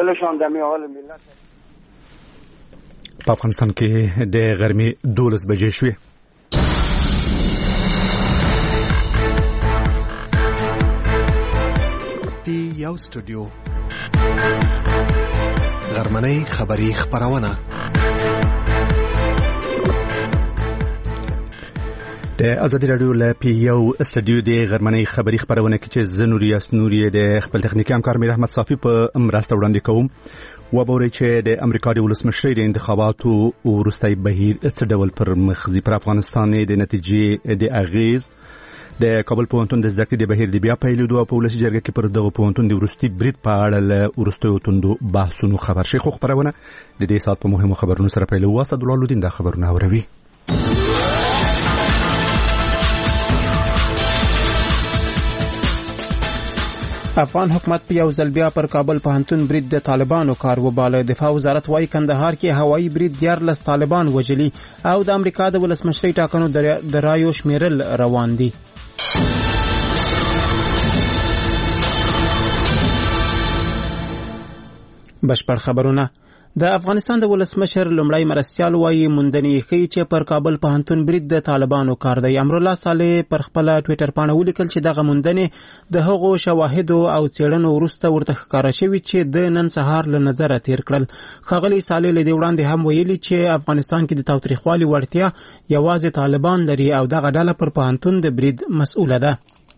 دلشان د می حال ملت. په افغانستان کې د غرمې 12 بجې شوې. پی یو سټوډیو غرمنۍ خبری خبرونه د ازادي رادیو له پی یو سټوډیو د غرمنۍ خبری خبرونه کې چې زنوري د خپل تخنیکی همکار میر احمد صافي په مرسته وړاندې کوم. وبوري چې د امریکا د ولسمشر د انتخاباتو وروستي بهیر څه ډول پر مخزي پر افغانستان د نتیجې د اغیز د کابل پوهنتون د زده کړې د بهیر د بیا پیلېدو او په ولسي جرګه کې پر دغه پوهنتون د وروستي برید په اړه له وروستیو توندو بحثونو خبر شي. خو خبرونه د دې سات په مهمو خبرونو سره پیلوي. اسد الله الدین دا خبرونه اوروي. افغان حکومت په یو ځل بیا پر کابل پوهنتون برید د طالبانو کار وباله. دفاع وزارت وايي کندهار کې هوایي برید 14 طالبان وژلي او د امریکا د ولسمشرۍ ټاکنو د رایو شمیرل روان دي. بشپړ خبرونه. د افغانستان د ولسمشر لومړی مرستیال وايي موندنې ښیي چې پر کابل پوهنتون برید د طالبانو کار دی. امرالله صالح پر خپل ټویټر باندې ولیکل چې دغه موندنې د هغو شواهدو او څېړنو وروسته ورته ښکاره شوي چې د نن سهار له نظره تیر کړل. ښاغلي صالح له دې وړاندې هم ویلي چې افغانستان کې د تاوتریخوالي وړتیا یوازې طالبان لري او دغه ډله پر پوهنتون د برید مسؤله ده.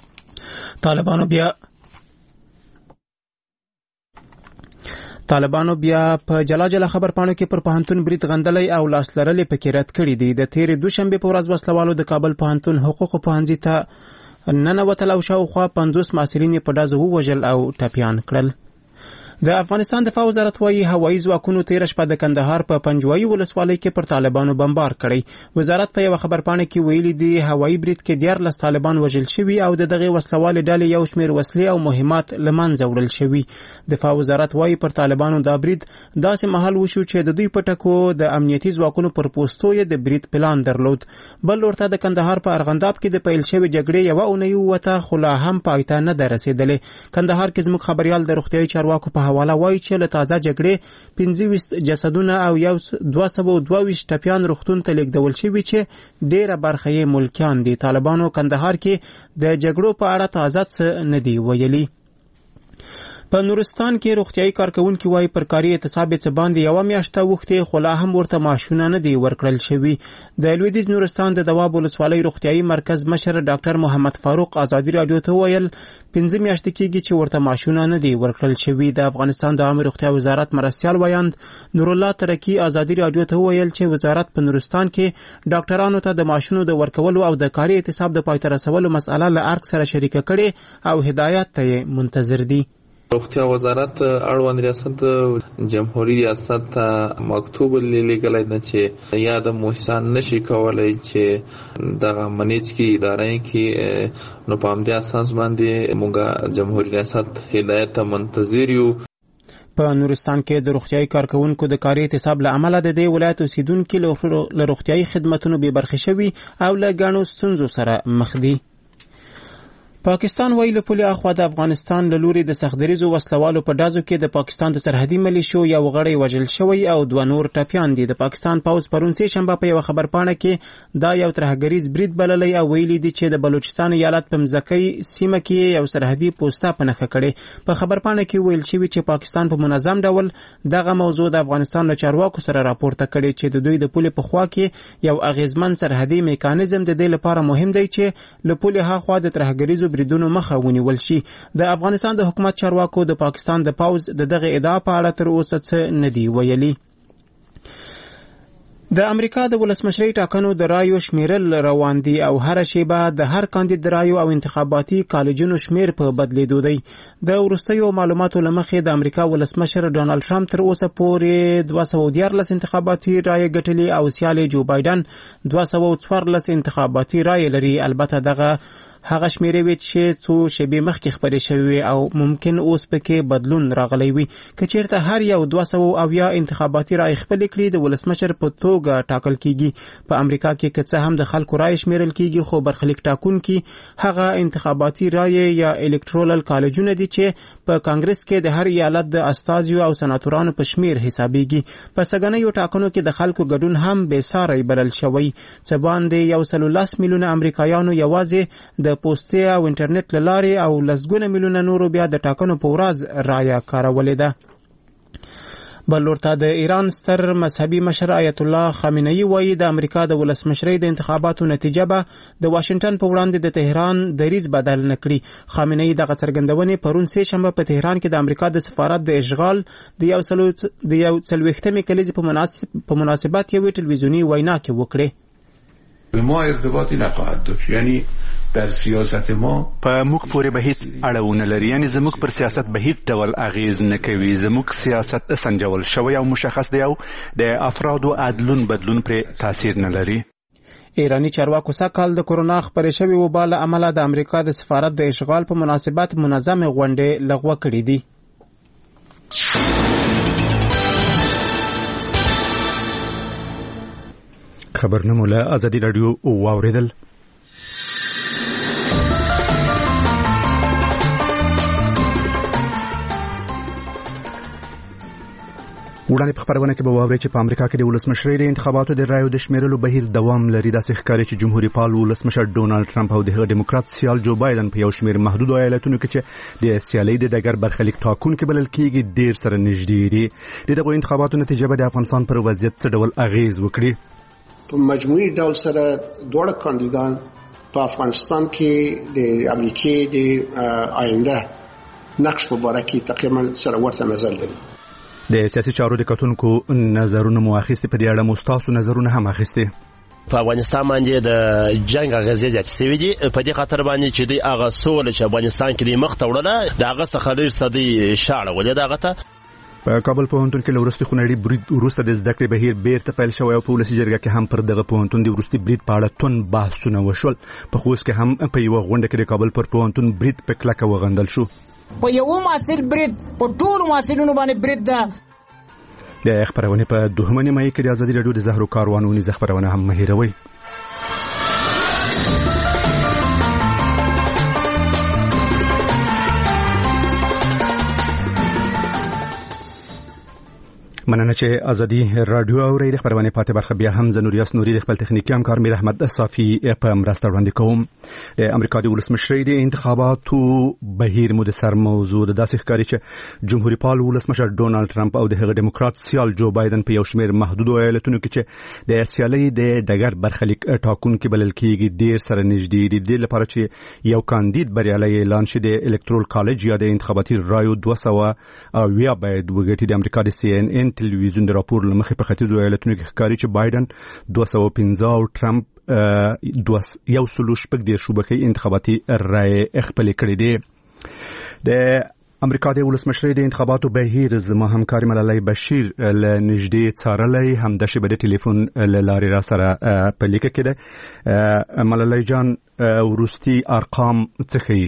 طالبانو بیا په جلا جلا خبرپاڼو کې پر پوهنتون برید غندلې او لاس لرلې پکې رد کړې دي. د تیرې دوشنبه په ورځ وسلوالو د کابل پوهنتون حقوق پوهنځي ته ننوتل او شاوخوا 50 محصلین په ډزو ووژل او ټپیان کړل. د افغانستان دفاع وزارت وايي هوایي ځواکونو تیر شپه د کندهار په پنجوایي ولسوالۍ کې پر طالبانو بمبار کړی. وزارت په یو خبرپاڼه کې ویلي دی هوایي برید کې 14 طالبان وژل شوي او دغه وسلوال ډلې یو شمېر وسلې او مهمات لمنځه وړل شوي. دفاع وزارت وايي پر طالبانو دا برید داسې مهال وشو چې د دوی پټکو د امنیتي ځواکونو پر پوسټو یې د برید پلان درلود. بل ورته د کندهار په ارغنداب کې د پیل شوی جګړې یو اونۍ وته خو لا هم پای ته نه رسیدلې. کندهار کې زموږ خبريال د روغتیايي چارواکو په حواله وایي چې له تازه جګړې 25 جسدونه او 222 ټپیان روغتون ته لیږدول شوي چې ډیره برخه یې ملکیان دي. طالبانو کندهار کې د جګړو په اړه تازه څه نه دی ویلي. په نورستان کې روغتیايي کارکونکي وايي پر کاري اعتصاب څخه باندې یو میاشته وخته خو لا هم ورته معاشونه نه دی ورکړل شوی. د لویدیځ نورستان د دواب ولسوالۍ روغتیايي مرکز مشر ډاکټر محمد فاروق ازادي رادیو ته ویل 15 میاشتې کېږي چې ورته معاشونه نه دی ورکړل شوی. د افغانستان د عامه روغتیا وزارت مرستیال ویاند نور الله ترکی ازادي رادیو ته ویل چې وزارت په نورستان کې ډاکټرانو ته د معاشونو د ورکولو او د کاري اعتصاب د پای ته رسولو مسأله له ارګ سره شریکه کړي او هدایت ته منتظر دي. روغتیا وزارت اړوند ریاست جمهوریت ریاست مکتوب لیکلی دی چې یا د موسسان نشي کولای چې د منیج کی ادارې کې نو په همدې اساس باندې موږ جمهوریت ریاست هدایت ته منتظر یو. په نورستان کې د روغتیايي کارکونکو د کاري اعتصاب له امله د دې ولایت اوسیدونکو له روغتیايي خدماتو بې برخې شوي او له ګڼو ستونزو سره مخ دي. پاکستان وایي له پولې اخوا د افغانستان له لوري د سختدریزو وسلوالو په ډازو کې د پاکستان د سرحدي ملیشو یو غړی وژل شوی او 2 نور ټپیان دي. د پاکستان پوځ پرون سه شنبه په یو خبرپاڼه کې دا یو ترهګریز برید بللی او ویلي دي چې د بلوچستان ایالت په مځکۍ سیمه کې یو سرحدي پوسټه پنهخه کړي. په خبرپاڼه کې ویل شوی چې پاکستان په منظم ډول دغه موضوع د افغانستان له چارواکو سره راپورته کړي چې د دوی د پولې په خوا کې یو اغیزمن سرحدي میکانیزم د دې لپاره مهم دی چې له پولې هاخوا د ترهګریزو بریدونو مخه ونیول شي. د افغانستان د حکومت چارواکو د پاکستان د پوز دغه ادعا په اړه تر اوسه څه نه دی ویلي. د امریکا د ولسمشرۍ ټاکنو د رایو شمیرل روان دي او هر شیبه د هر کاندید د رایو او انتخاباتي کالجونو شمیر په بدلیدو دی. د وروستیو معلوماتو لمخې د امریکا ولسمشر ډونالد ټرمپ تر اوسه پورې 214 انتخاباتي رایې ګټلې او سیال جو بایدن 214 انتخاباتي رایې لري. البته دغه هغه شمیرې چې څو شېبې مخکې خبرې شوې او ممکن اوس پکې بدلون راغلی وي که چیرته هر یو 200 انتخاباتي رای خپل کړي د ولسمشر په توګه ټاکل کیږي په امریکا کې که څه هم د خلکو رای شمیرل کیږي خو برخلیک ټاکونکي هغه انتخاباتي رای یا الکترولل کالجونه دي چې په کانګرس کې د هر ایالت د استازیو او سناتورانو په شمیر حسابيږي په سګنیو ټاکنو کې د خلکو ګډون هم به ساري بلل شوی څه باندې 110 میلیونه امریکایانو یوازې د پوسټي او انټرنیټ لارې او لسګونه میلیونه نورو بیا د ټاکنو په ورځ رایه کارولې ده. بل ورته د ایران ستر مذهبي مشر آیت الله خامنه‌ای وایي د امریکا د ولسمشرۍ د انتخاباتو نتیجه به د واشنگټن په وړاندې د تهران دریځ بدل نه کړي. خامنه‌ای دغه څرګندونې پرون سه شنبه په تهران کې د امریکا د سفارت د اشغال د یو څلوېښتمې کلیزې په مناسبت یوې ټلویزیوني وینا کې وکړې. ما ارتباطی نخواهد داشت، یعنی در سیاست ما په موږ پورې به هیڅ اړه لري، یعنی زموږ پر سیاست به هیڅ ډول اغیز نه کوي. زموږ سیاست سنجول شوی او مشخص دی او د افرادو عدلون بدلون پر تاثیر نه لري. ایرانی چارواکو سږ د کورونا خپرې شوې وبا له امله د امریکا د سفارت د اشغال په مناسبت منظم غونډې لغوه کړې دي. خبرنامه له ازادي رادیو واوریدل. وړاندې په خبرونه کې به واورئ چې په امریکا کې د ولسمشرۍ د انتخاباتو د رایو د شمیرلو بهیر دوام لري. داسې ښکاري چې جمهوریت پال ولسمشر ډونالد ټرمپ او د ډیموکرات سیال جو بایدن په یو شمیر محدود ایالتونو کې چې د سیالۍ د ډګر برخلیک ټاکونکي بلل کېږي ډیر سره نږدې دي. دغه انتخاباتو نتیجه به د افغانستان پر وضعیت څه ډول اغیز وکړي؟ په مجموعي ډول سره دوه کاندیدان په افغانستان کې د امریکای د آینده نقش مبارکي تقریبا سره ورته نظر لري. د سیاسي چارو د کتونکو نظرونه مو اخیستي، په دې اړه مو تاسو نظرونه هم اخیستي. په افغانستان باندې د جنگ غزې زیات سوي دي، په دې خاطر باندې چې د هغه سول چې افغانستان کې د مخ ته وړله د هغه څخه ډېر صدي شاړه ولې دغه ته په کابل پوهنتون کې لورستي خونړي برید وروسته د زده کړې بهیر بیرته پیل شوی او په ولسي جرګه کې هم پر دغه پوهنتون د وروستي برید په اړه تون بحثونه وشول. په خوست کې هم په یو غونډه کې د کابل پر پوهنتون برید په کلکه وغندل شو. په یو محصل برید په ټول محصلینو باندې برید ده. د خبرونه په دوهمه نیمه کې د ازادي رادیو د زهرو کاروانونی خبرونه هم مهیروي. مننه چې ازادي رادیو اوري. د خبرونه پاتې برخه بیا هم زنوریاس نوري د خپل تخنیکی همکار میر احمد صافي په مرسته وړاندې کوم. د امریکا د ولسمشرۍ د انتخاباتو بهیر مو د سر موضوع د داسې ښکاري چې جمهوریت پال ولسمشر ډونالد ټرمپ او د ډیموکرات سیال جو بایدن په یو شمیر محدود ایالتونو کې چې د سیالۍ د ډګر برخلیک ټاکونکي بلل کېږي ډیر سره نږدې دي. د لپاره چې یو کاندید بریالي اعلان شي د الکترول کالج یا د انتخاباتي رایو 200 او باید وګټي. د امریکا د CNN ټلویزیون د راپور لمخې په ختیځو ایالتونو کې ښکاري چې بایدن 215 او ټرمپ 216 شوبکې انتخاباتي رای خپل کړې دي. د امریکا د ولسمشرۍ د انتخاباتو بهیر زما همکار ملالۍ بشیر له نږدې څارلای هم د شبکې ټلیفون لارې را سره په لیکه کې ده. ملالۍ جان وروستي ارقام څه ښیي؟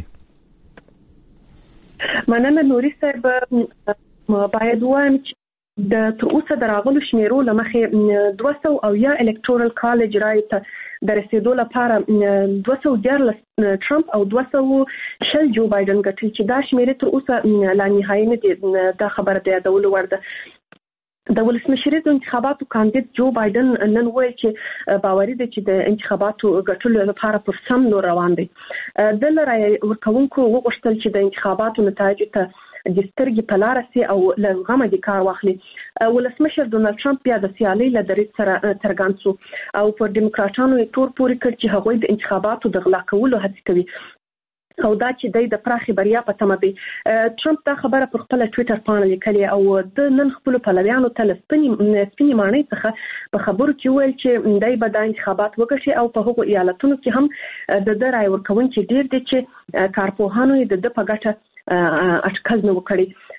مننه نوري صاحب. باید وایم چې د تر اوسه د راغلو شمیرو لمخې 200 او یا الکترال کالج رای ته د رسیدو لپاره 214 ټرمپ او 200 جو بایدن ګټل چې دا شمیرې تر اوسه لا نهایي نه دي. دا خبره د یادولو وړ ده. د ولسمشرۍ د انتخاباتو کاندید جو بایدن نن وایي چې باوري دی چې د انتخاباتو ګټلو لپاره پر سم لور روان دی. د رای ورکوونکو وغوښتل چې د انتخاباتو نتایج ته د سترګې په لار سي او لغمه د کار واخلي. ولسمشر ډونالد ټرمپ بیا د سیالۍ له دریځ سره څرګند شو او پر ډیموکراټانو یې تور پورې کړ چې هغوی د انتخاباتو د غلا کولو هڅه کوي او دا چې د پراخي بریا په تمه دی. ټرمپ دا خبره پر خپل ټوئیټر باندې لیکلې او د نن خپل پلویانو ته سپینې معنی څخه په خبرو کې ویل چې دای به د انتخابات وکړي او په هغو ایالتونو کې هم د رای ورکوونکي ډیر دي چې کارپوهانو د په ګټه اټکل نه وکړي.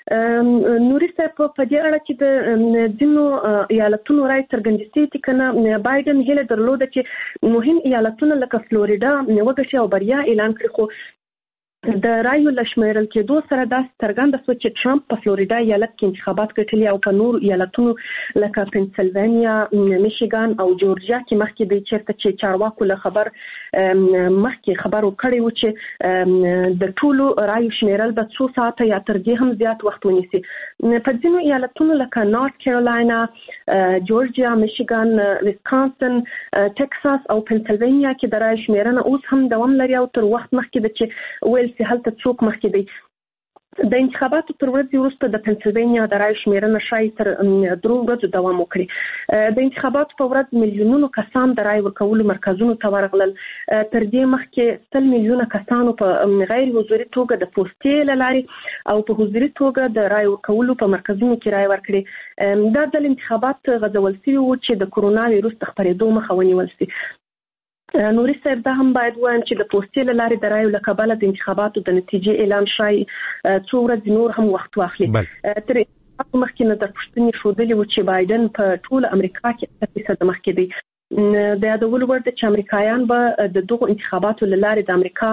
نوري صاحب په دې اړه چې د ځینو ایالتونو رای څرګندېږي کنه بایدن هله درلوده چې مهم ایالتونه لکه فلوریدا وګټي او بریا اعلان کړی، خو د رایو لشمیرل کېدو سره دا څرګنده شوه چې ټرمپ په فلوریدا ایالت کې انتخابات ګټلي او په نور ایالتونو لکه پنسلوانیا، میشیګان او جورجیا کې مخکې د چیرته چې چارواکو له خبر مخکې خبرو کړی و چې د ټولو رایو شمیرل به 2 ساعته یا تر دې هم زیات وخت ونیسي. په ځینو ایالتونو لکه نارت کیرولینا، جورجیا، میشیګان، ویسکانسن، ټکساس او پنسلوانیا کې د رایو شمیرنه اوس هم دوام لري او تر وخت مخکې د چې ویل چې هلته څوک مخکې دی. د انتخاباتو تر ورځې وروسته د پنسلوانیا د رایو شمیرنه شاید تر 3 ورځو دوام وکړي. د انتخاباتو په ورځ میلیونونو کسان د رای ورکولو مرکزونو ته ورغلل. تر دې مخکې 100 میلیونه کسانو په غیر حضوري توګه د پوسټې له لارې او په حضوري توګه د رای ورکولو په مرکزونو کې رای ورکړي. دا ځل انتخابات غځول شوي وو چې د کورونا ویروس د خپرېدو مخه ونیول شي. نوري صاحب دا هم باید وایم چې د پوسټې له لارې د رایو له کبله د انتخاباتو د نتیجې اعلان شای 2 ورځې نور هم وخت واخلي. تر مخکې نه د پوښتنې ښودلې و چې بایدن په ټول امریکا کې 8% مخکې دی. د یادولو وړ ده چې امریکایان به د دغو انتخاباتو له لارې د امریکا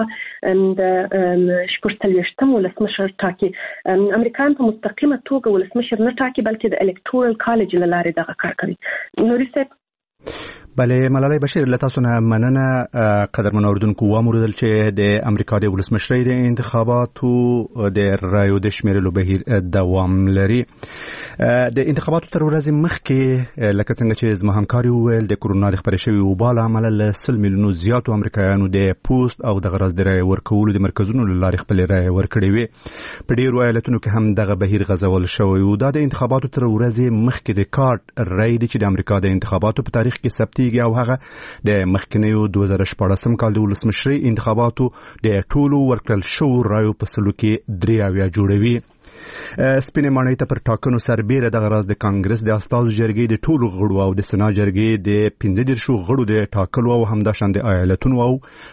د 40 ولسمشر ټاکي. امریکایان په مستقیمه توګه ولسمشر نه ټاکي بلکې د الکتورل کالج له لارې دغه کار کوي. نوري صاحب بله ملالۍ بشیر له تاسو نه مننه. قدرمن اوریدونکو واموردل چې د امریکا د ولسمشرۍ د انتخاباتو د رایو د شمیرلو بهیر دوام لري. د انتخاباتو تر ورځې مخکې لکه څنګه چې زما همکاري وویل د کورونا د خپرې شوي وبا له امله له 100 میلیونو زیاتو امریکایانو د پوسټ او د غرض د رای ورکولو د مرکزونو له لارې خپلې رای ورکړې وې. په ډېرو ایالتونو کې هم دغه بهیر غځول شوی و. دا د انتخاباتو تر ورځې مخکې د کارت رای دی چې د امریکا د انتخاباتو په تاریخ کې ثبتېږي او هغه د مخکنیو 2014 کال د ولسمشرۍ انتخاباتو د ټولو ورکړل شوو رایو په سلو کې 3 جوړوي. سپینې ماڼۍ ته پر ټاکنو سربیره دغه راز د کانګرس د استازو جرګې د ټولو غړو او د سنا جرګې د 15 غړو د ټاکلو او همداشان د ایالتونو او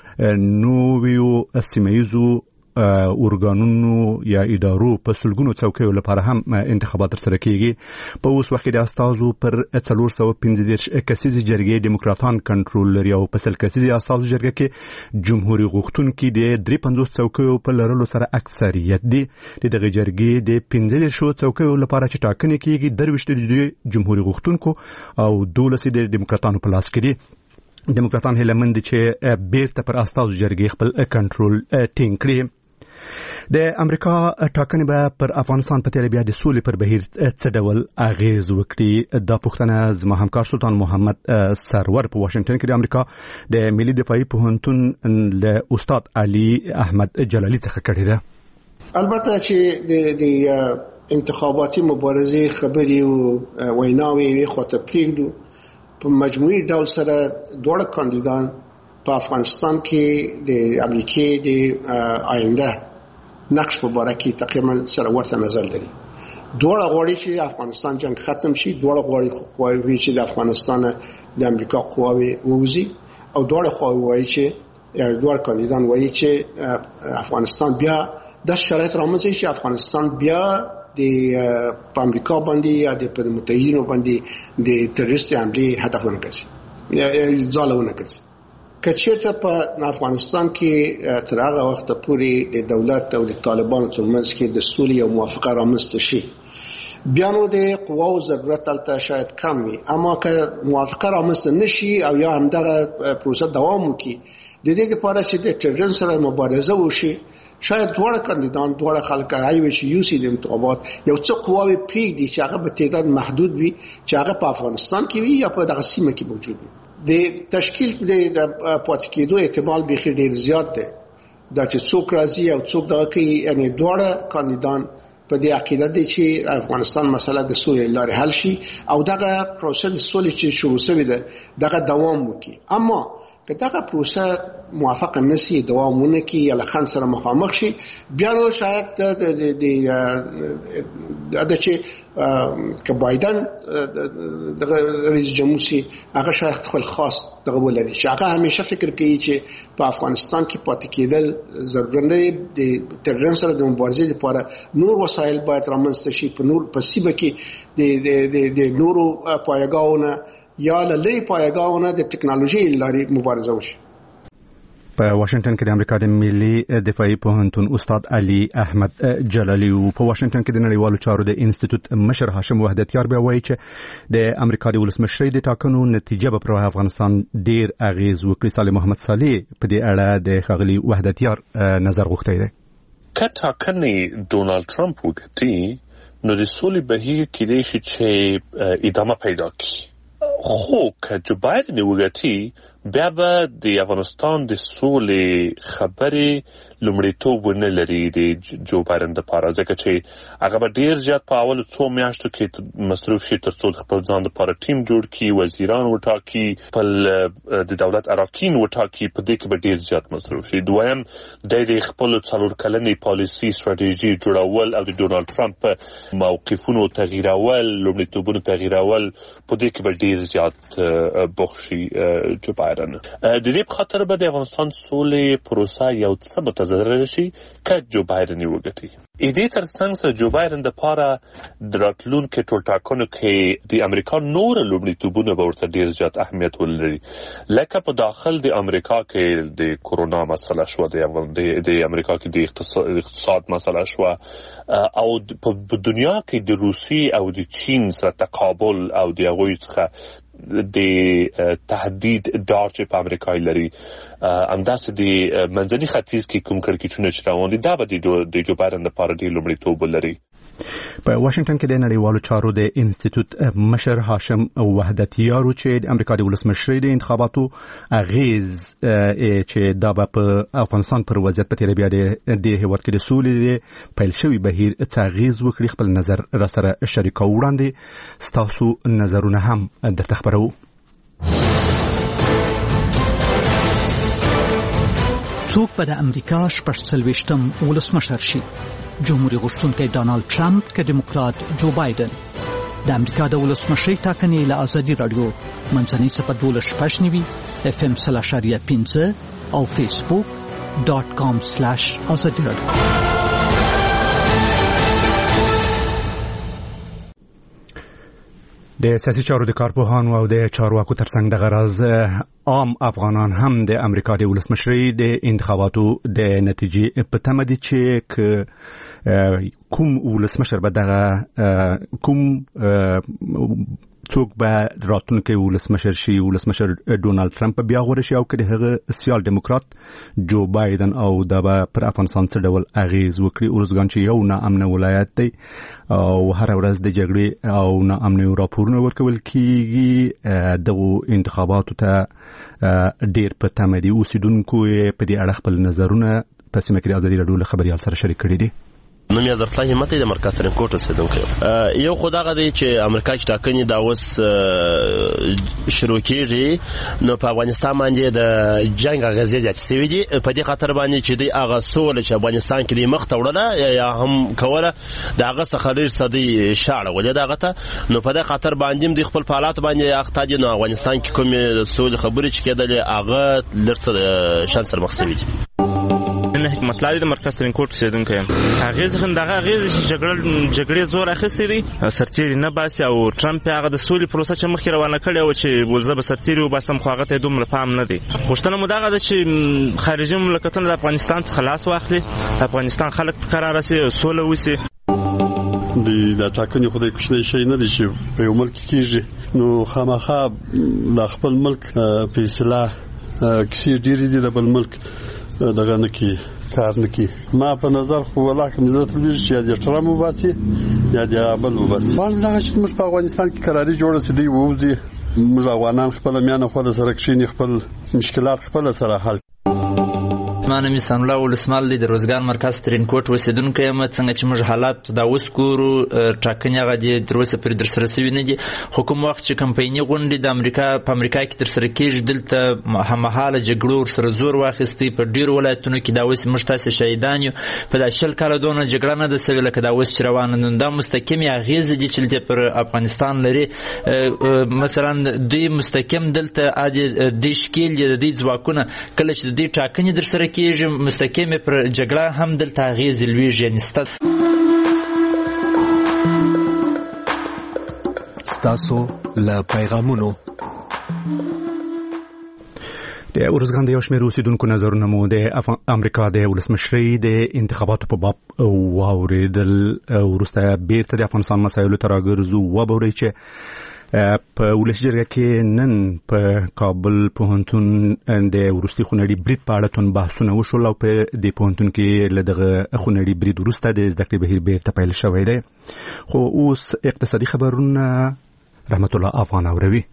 نویو سیمه‌ییزو اورګانونو یا ادارو په سلګونو څوکیو لپاره هم انتخابات ترسره کیږي. په اوس وخت کې د استازو پر 415 کسیزې جرګې دیموکراتان کنټرول لري او په 100 کسیزې استازو جرګه کې جمهوریت غوښتونکي د 53 څوکیو په لرلو سره اکثریت دي. دغه جرګې د 15 څوکیو لپاره چې ټاکنې کیږي 23 د جمهوریت غوښتونکو او 12 د دیموکراتانو په لاس کې دي. دیموکراتان هیله مند چې بیرته پر استازو جرګې خپل کنټرول ټینګ کړي. د امریکا ټاکنې به پر افغانستان په تیر بیا د سولې پر بهیر څه ډول اغیز وکړي؟ دا پوښتنه زما همکار سلطان محمد سرور په واشنگټن کې د امریکا د ملي دفاعي پوهنتون له استاد علي احمد جلالي څخه کړې ده. البته چې د انتخاباتي مبارزې خبرې او ویناوي خاطر پریږدو په مجموعي ډول سره دوه کاندیدان په افغانستان کې د امریکای د آینده نقش په باره کې تقریبا سره ورته نظر لري. دوه غواړي چې افغانستان جنگ ختم شي، دوه غواړي چې د افغانستان د امریکا قواوي ووزي او دوه غواړي چې دوه کاندیدان وایي چې افغانستان بیا د شرایط رامنځته شي، افغانستان بیا د امریکا باندې یا د متحدینو باندې د تروریست حمله هدف نه کړي یا ځالونه کړي. کچېرته په افغانستان کې تر هغه وخت پورې د دولت او د طالبانو ترمنځ کې د سولې او موافقه رامنځته شي بیا نو د قواو ضرورت البته شاید کم وي، اما که موافقه رامنځته نشي او یا همدغه پروسه دوام وکړي د دې لپاره چې د تروریزم سره مبارزه وشي شاید دوه کاندیدان دوه خلک راوي چې یو سي د انتخابات یو څه قواوي پریږدي چې هغه په تعداد محدود وي چې هغه په افغانستان کې وي یا په دغه سیمه کې موجود وي. د تشکیل د پاتې کېدو احتمال به ډېر زیات دی دا چې څوک راځي او څوک دغه کوي. یعنی دوه کاندیدان په دې عقیده دي چې افغانستان مسله د سولې لارې حل شي او دغه پروسه د سولې چې شروع شوې ده دغه دوام وکړي. اما که دغه پروسه موافقه نشي دوامونه کې یا لخن سره مخامخ شي بیا نو شاید د چې که بایدن د رئیس جمهور سي هغه شاید خپل خاص دغه ولري چې هغه همیشه فکر کوي چې په افغانستان کې پاتې کېدل ضروري دی د تروريزم سره د مبارزې لپاره نور وسایل باید رامنځته شي په نور په سیمه کې د نورو پایګاونه یا لری پایګاونه د ټکنالوژي لاري مبارزه وشي. په واشنگټن کې د امریکا د ملي دفاعي پوهنتون استاد علي احمد جلالي او په واشنگټن کې د نړیوالو چارو د انسټیټیوټ مشر هاشم وحدتیار بیا وایي چې د امریکا د ولسمشر د ټاکنو نتیجه به پر افغانستان ډیر اغیز وکړي. صالح محمد صالح په دې اړه د خغلی وحدتیار نظر غوښتی دی. که ټاکنې ډونالد ټرمپ وکړي نو د سولې بهیر کېدای شي چې ادامه پیدا کړي، خو که جو بایدن وګټي بیا به د افغانستان د سولې خبرې لومړیتوب ونه لري د جو بایدن لپاره، ځکه چې هغه به ډیر زیات په اولو 2 میاشتو کې مصروف شي ترڅو خپل ځان لپاره ټیم جوړ کړي، وزیران وټاکي، خپل د دولت اراکین وټاکي، په دې کې به ډیر زیات مصروف شي. دویم د خپل 4 کلنې پالیسي استراتیژي جوړول او د ډونالد ټرمپ موقفونو تغییرول، لومړیتوبونو تغییرول، په دې کې به ډیر زیات بوخشي جو بایدن. د دې په خاطر به د افغانستان سولې پروسه یو څه متضرر شي که جو بایدن وګټي. دې ترڅنګ سره جو بایدن د لپاره د راتلونکو ټولټاکنو کې د امریکا نور لومړیتوبونه به ورته ډیر زیات اهمیت ولري، لکه په داخل د امریکا کې د کورونا مسله شو، د امریکا کې د اقتصاد مسله شو، او په دنیا کې د روسي او د چین سره تقابل او د هغوی څخه د تهدید دار چې په امریکا لري، همداسې د منځني ختیځ کې کوم کړکېچونه چې روان دي دا به د جو بایدن لپاره ډېر لومړیتوب ولري. په واشنگټن کې د نړیوالو چارو د انسټیټیوټ مشر هاشم وحدتیار چې د امریکا د ولسمشر د انتخاباتو اغیز چې دا په افغانستان پر وضعیت په تیر بیا د هیواد کې د سولې پیل شوی بهیر اغیز وکړي خپل نظر را سره شریکو. وړاندې ستاسو نظرونه هم درته خبرو. څوک به د امریکا 40 ولسمشر شي؟ جمهوریت غوښتونکی ډانالد ټرمپ که دیموکرات جو بایدن؟ د امریکا د ولسمشۍ ټاکنې له ازادي رادیو منځنۍ صفحه 12.9 FM 0.5 او facebook.com/azadi radio. د سیاسي چارو د کارپوهانو او د چارواکو ترڅنګ د غرض عام افغانان هم د امریکا د ولسمشرۍ د انتخاباتو د نتیجې په تمه دي چې کوم ولسمشر به دغه کوم څوک به راتلونکی ولسمشر شي، ولسمشر ډونالد ټرمپ بیا غوړي شي او که هغه سیال دیموکرات جو بایدن، او دا به پر افغانستان څه ډول اغیز وکړي. ارزګان چې یو ناامن ولایت دی او هر ورځ د جګړې او ناامنۍ راپورونه ورکول کیږي، دغه انتخاباتو ته ډیر په تمه دي. اوسیدونکو په دې اړه خپل نظرونه په سیمه کې ازادي راډیو له خبريال سره شریک کړي دي. نوم یې ظرفالله همت د مرکز ترینکوټ اوسیدونکی یو خدای غدي چې امریکا کې ټاکنې دا اوس شروع کیږي، نو په افغانستان باندې د جنگ غزې زیات سوي دي، په دې خاطر باندې چې د هغه سول چې افغانستان کې د مخ ته وړله یا هم کوله د هغه څخه ډیر صدي شاړه ولې دغه ته، نو په دې خاطر باندې د خپل حالات باندې اخته دي. نو افغانستان کې کوم سول خبرې چې کېدل هغه لرڅ شان سره مخ سوي دي. نه حکمت الله د مرکز ترینکوټ اوسیدونکی هغه ځکه دغه غیز چې جګړې زور اخیستی دي سرتیری نه باسي، او ټرمپ هغه د سولې پروسه چې مخکې روانه کړې و چې بولزه به سرتیری وباسم، خو هغه ته دومره پام نه دی. غوښتنه مو دغه ده چې خارجي مملکتونه د افغانستان څخه لاس واخلي، افغانستان خلک په قرار راسي، سوله وسي. د ټاکنې خدای کوشنی شي نه دي چې په یو ملک کېږي، نو خامخا د خپل ملک په اصلاح کسي ډیری دي د بل ملک دغه نکی کار نکی. ما په نظر خو والله کوم عزت لوي چې د ټرمپ وباسي یا د بل وباسي. والله چې موږ په افغانستان کې قراري جوړه سي ووزي، موږ افغانان خپل میانه خو د سره کښینی خپل مشکلات خپل سره حل. ما نوم سام الله ولسمال دی د روزګار مرکز ترینکوټ اوسیدونکی یم. څنګه چې موږ حالات دا اوس ګورو ټاکنې هغه د تر اوسه پورې درسره سوي نه دي. خو کوم وخت چې کمپایني غونډې د امریکا په امریکا کې ترسره کېږي دلته هممهاله جګړو ورسره زور واخیستی. په ډېرو ولایتونو کې دا اوس موږ تاسې شهیدان یو. په دا 20 کاله دونه جګړه نه ده سوې لکه دا اوس چې روانه ده. دا مستقیمې اغېزې دي چې دلته پر افغانستان لري. مثلا دوی مستقیم دلته د شکیل د دې ځواکونه کله چې د دې ټاکنې درسره کېږي مستقیمې پر جګړه هم دلته اغېزې لویږي. یعنې ستاسو له پیغامونو د ارزګان د یو شمېر اوسیدونکو نظرونه مو د امریکا د ولسمشرۍ د انتخاباتو په باب واورېدل. وروسته بیرته د افغانستان مسایلو ته راګرځو. وبورئ چې په ولسي جرګه کې نن په کابل پوهنتون د وروستي خونړي برید په اړه تون بحثونه وشول او په دې پوهنتون کې له دغه خونړي برید وروسته د زده کړې بهیر بیرته پیل شوی دی. خو اوس اقتصادي خبرونه رحمت الله افغان اوروي.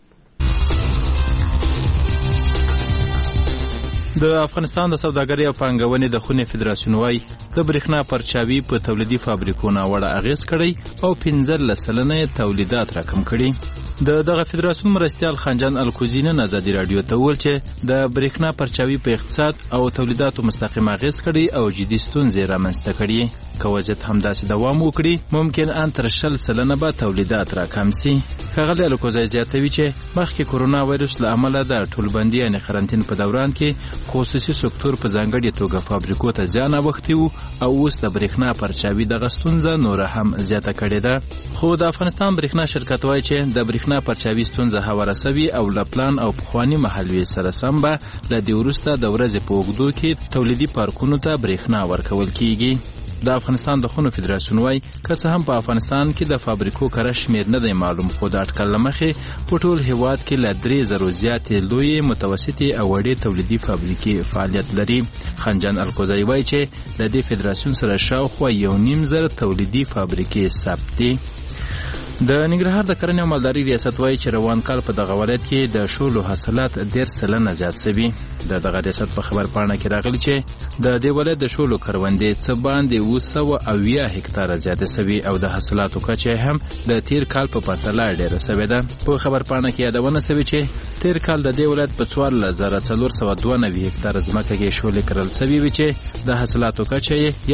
د افغانستان د سوداګرۍ او پانګونې د خونې فدراسیون وايي د برېښنا پرچاوي په تولیدي فابریکو ناوړه اغېز کړی او 15% تولیدات راکم کړي. دغه فدراسیون مرستیال خانجان الکوزی نن ازادي رادیو ته وویل چې د برېښنا پرچاوي په اقتصاد او تولیداتو مستقیم اغېز کړي او جدي ستونزې رامنځته کړي. که وضعیت همداسې دوام وکړي ممکن ان تر 20% به تولیدات راکم سي. ښاغلی الکوزی زیاتوي چې مخکې کرونا وایرس له امله د ټولبندي یعنې قرنطین په دوران کې خصوصي سکتور په ځانګړې توګه فابریکو ته زیان اوښتی و او اوس د برېښنا پرچاوي دغه ستونزه نوره هم زیاته کړې ده. خو د افغانستان برېښنا شرکت وایي چې د برېښنا پرچاوي ستونزه هواره سوي او له پلان او پخواني مهالوي سره سم به له دې وروسته د ورځې په اوږدو کې تولیدي پارکونو ته برېښنا ورکول کیږي. د افغانستان د خونو فدراسیون وايي که څه هم په افغانستان کې د فابریکو کره شمېر نه دی معلوم خو د اټکل له مخې په ټول هېواد کې له 3000 زیاتې لویې متوسطې او وړې تولیدي فابریکې فعالیت لري. خنجان الکوزی وايي چې د دې فدراسیون سره شاوخوا 1.5 تولیدي فابریکې ثبت دي. د ننګرهار د کرنې او مالدارۍ ریاست وايي چې روان کال په دغه ولایت کې د شولو حاصلات 10% زیات شوي. دغه ریاست په خبر پاڼه کې راغلی چې د دې ولایت د شولو کروندې څه باندې 280 هکتاره زیاته شوي او د حاصلاتو کچه هم د تیر کال په پرتله ډېره شوې ده. په خبر پاڼه کې یادونه شوې چې تیر کال د دې ولایت په 4492 هکتاره ځمکه کې شولې کرل شوي وي چې د حاصلاتو کچه یې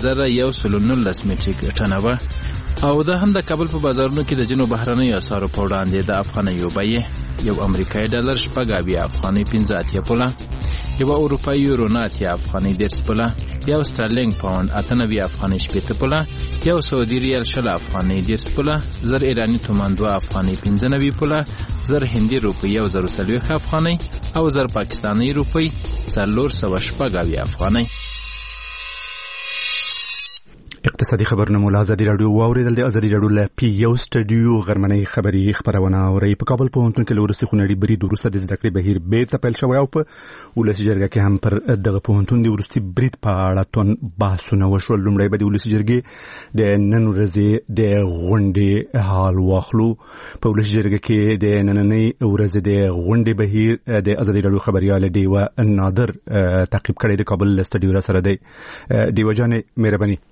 1.119 میټریک ټنه وه. او دا هم د کابل په بازارونو کې د جنو بهرنیو اسعارو په وړاندې د افغانیو بیې یو امریکایي ډالر 80 افغانۍ 15 پوله، یو اروپایي یورو 9 افغانۍ 10 پوله، یو سترلینګ پاوند 98 افغانۍ 8 پوله، یو سعودي ریال 60 افغانۍ 10 پوله، زر ایرانی تومان 2 افغانۍ 15 پوله، زر هندي روپۍ 1040 افغانۍ او زر پاکستاني روپۍ 480 افغانۍ. اقتصادي خبرونه مو له ازادي راډیو واوریدل. د ازادي راډیو له پی یو سټډیو غرمنۍ خبري خبرونه اوري. په کابل پوهنتون کې لورستي خونړي برید وروسته د زده کړې بهیر بیرته پیل شوی او په ولسي جرګه کې هم پر دغه پوهنتون د ورستي برید په اړه تون بحثونه وشول. لومړی به د ولسي جرګې د نن ورځې د غونډې حال واخلو. په ولسي جرګه کې د نننۍ ورځې د غونډې بهیر د ازادي راډیو خبريال ډیوه نادر تعقیب کړی. د کابل سټډیو سره دی. ډیوه جانې مهرباني.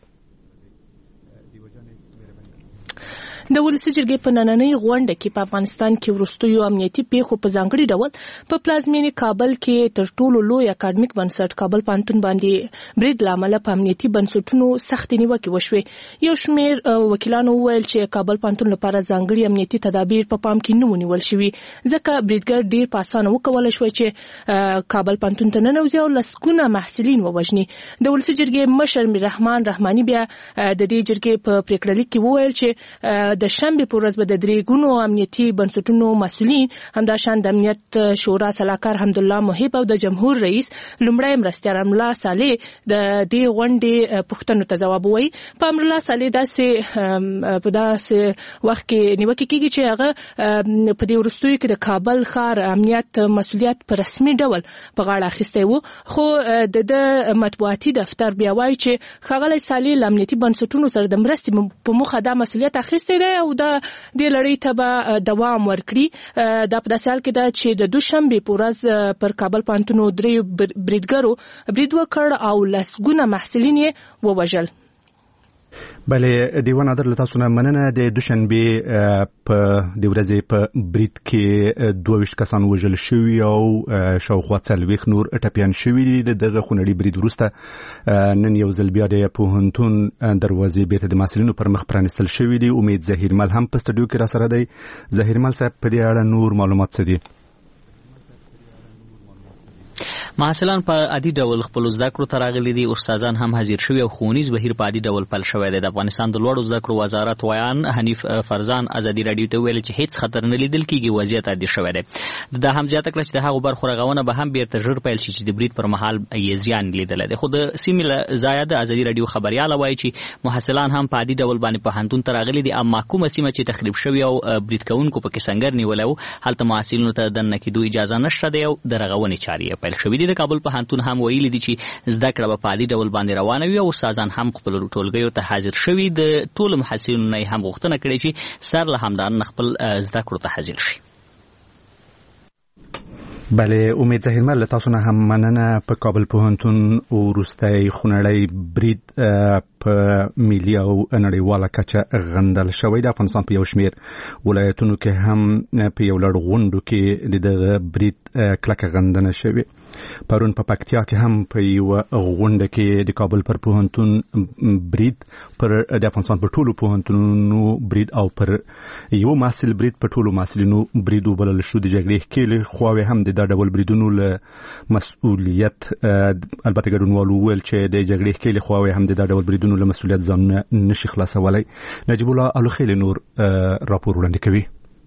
د ولسي جرګې په نننۍ غونډه کې په افغانستان کې وروستیو امنیتي پیښو په ځانګړي ډول په پلازمینې کابل کې تر ټولو لوی اکاډمیک بنسټ کابل پوهنتون باندې برید لامل په امنیتي بنسټونو سخت نیوکې وشوې. یو شمېر وکیلانو وویل چې کابل پوهنتون لپاره ځانګړي امنیتي تدابیر په پام کې نه ونیول شوي ځکه بریدګر ډیر په اسانه وکولای شوی چې کابل پوهنتون ته ننوځي او لسګونه محصلین ووژني. د ولسي جرګې مشر میر رحمان رحماني بیا د دې جرګې په پریکړه لیک کې وویل چې د شنبه په ورځ به د درې ګونو امنیتي بنسټونو مسؤلین همداشان د امنیت شورا سلاکار حمدالله محب او د جمهور رئیس لومړی مرستیال امرالله صالح د دې غونډې پوښتنو ته ځواب وایي. په امرالله صالح داسې وخت کې نیوکه کیږي چې هغه په دې وروستیو کې د کابل ښار امنیت مسؤلیت په رسمي ډول په غاړه اخیستی و. خو د مطبوعاتي دفتر بیا وایي چې ښاغلی صالح له امنیتي بنسټونو سره د مرستې په موخه دا مسؤلیت اخیستی دی دی او د دې لړۍ ته به دوام ورکړي. دا په داسې حال کې ده چې د دوشنبې په ورځ پر کابل پوهنتون 3 بریدګرو برید وکړ او لسګونه محصلین یې ووژل. بله دیوان عادر لتاسو نه مننه. د دوشنبې په د ورځې په برید کې 22 کسان وژل شوي او شاوخوا 40 نور ټپیان شوي دي. دغه خونړي برید وروسته نن یو ځل بیا د پوهنتون دروازې بیرته د محصلینو پر مخ پرانیستل شوي دي. امید ظهیرمل هم په سټډیو کې را سره دی. ظهیرمل صاحب په دې اړه نور معلومات څه دي؟ محصلان په عادي ډول خپل زده کړو ته راغلي دي. استادان هم حاضر شوي او ښوونیز بهیر په عادي ډول پیل شوی دی. د افغانستان د لوړو زده کړو وزارت ویان حنیف فرزان ازادي راډیو ته ویل چې هیڅ خطر نه لیدل کېږي، وضعیت عادي شوی دی. دا هم زیاته کړه چې د هغو برخو رغونه به هم بیرته ژر پیل شي چې د برید پر مهال یې زیان لیدلی دی. خو د سیمې له ځایه د ازادي راډیو خبریاله وایي چې محصلان هم په عادي ډول باندې پوهنتون ته راغلي دي، اما کومه سیمه چې تخریب شوې او برید کوونکو پکې سنګر نیولی و هلته محصلینو ته دننه کېدو اجازه نشته دی او د رغونې چارې یې پیل شوي دي. د کابل پوهنتون هم ویلي دي چې زده کړه به په عادي ډول باندې روانه وي او استادان هم خپل ټولګیو ته حاضر شوي. د ټولو محصلینو نه هم غوښتنه کړې چې سر له همدان خپل زده کړو ته حاضر شي. بله امید ظهیرمل تاسو نه هم مننه. په کابل پوهنتون وروستی خونړی برید په ملي او نړیواله کچه غندل شوی. د افغانستان په یو شمیر ولایتونو کې هم په یو لړ غونډو کې د دغه برید کلکه غندنه شوې. پرون په پکتیا کې هم په یو غونډه کې د کابل پر پوهنتون برید پر د افغانستان په ټولو پوهنتونونو برید او پر یو محصل برید په ټولو محصلینو برید وبلل شو. د جګړې ښکېلې خواوې هم د دا ډول بریدونو له مسؤلیت البته ګډونوالو وویل چې د جګړې ښکېلې خواوې هم د دا ډول بریدونو له مسؤلیت ځانونه نشي خلاصولی. نجیب الله الوخیل نور راپور وړاندې کوي.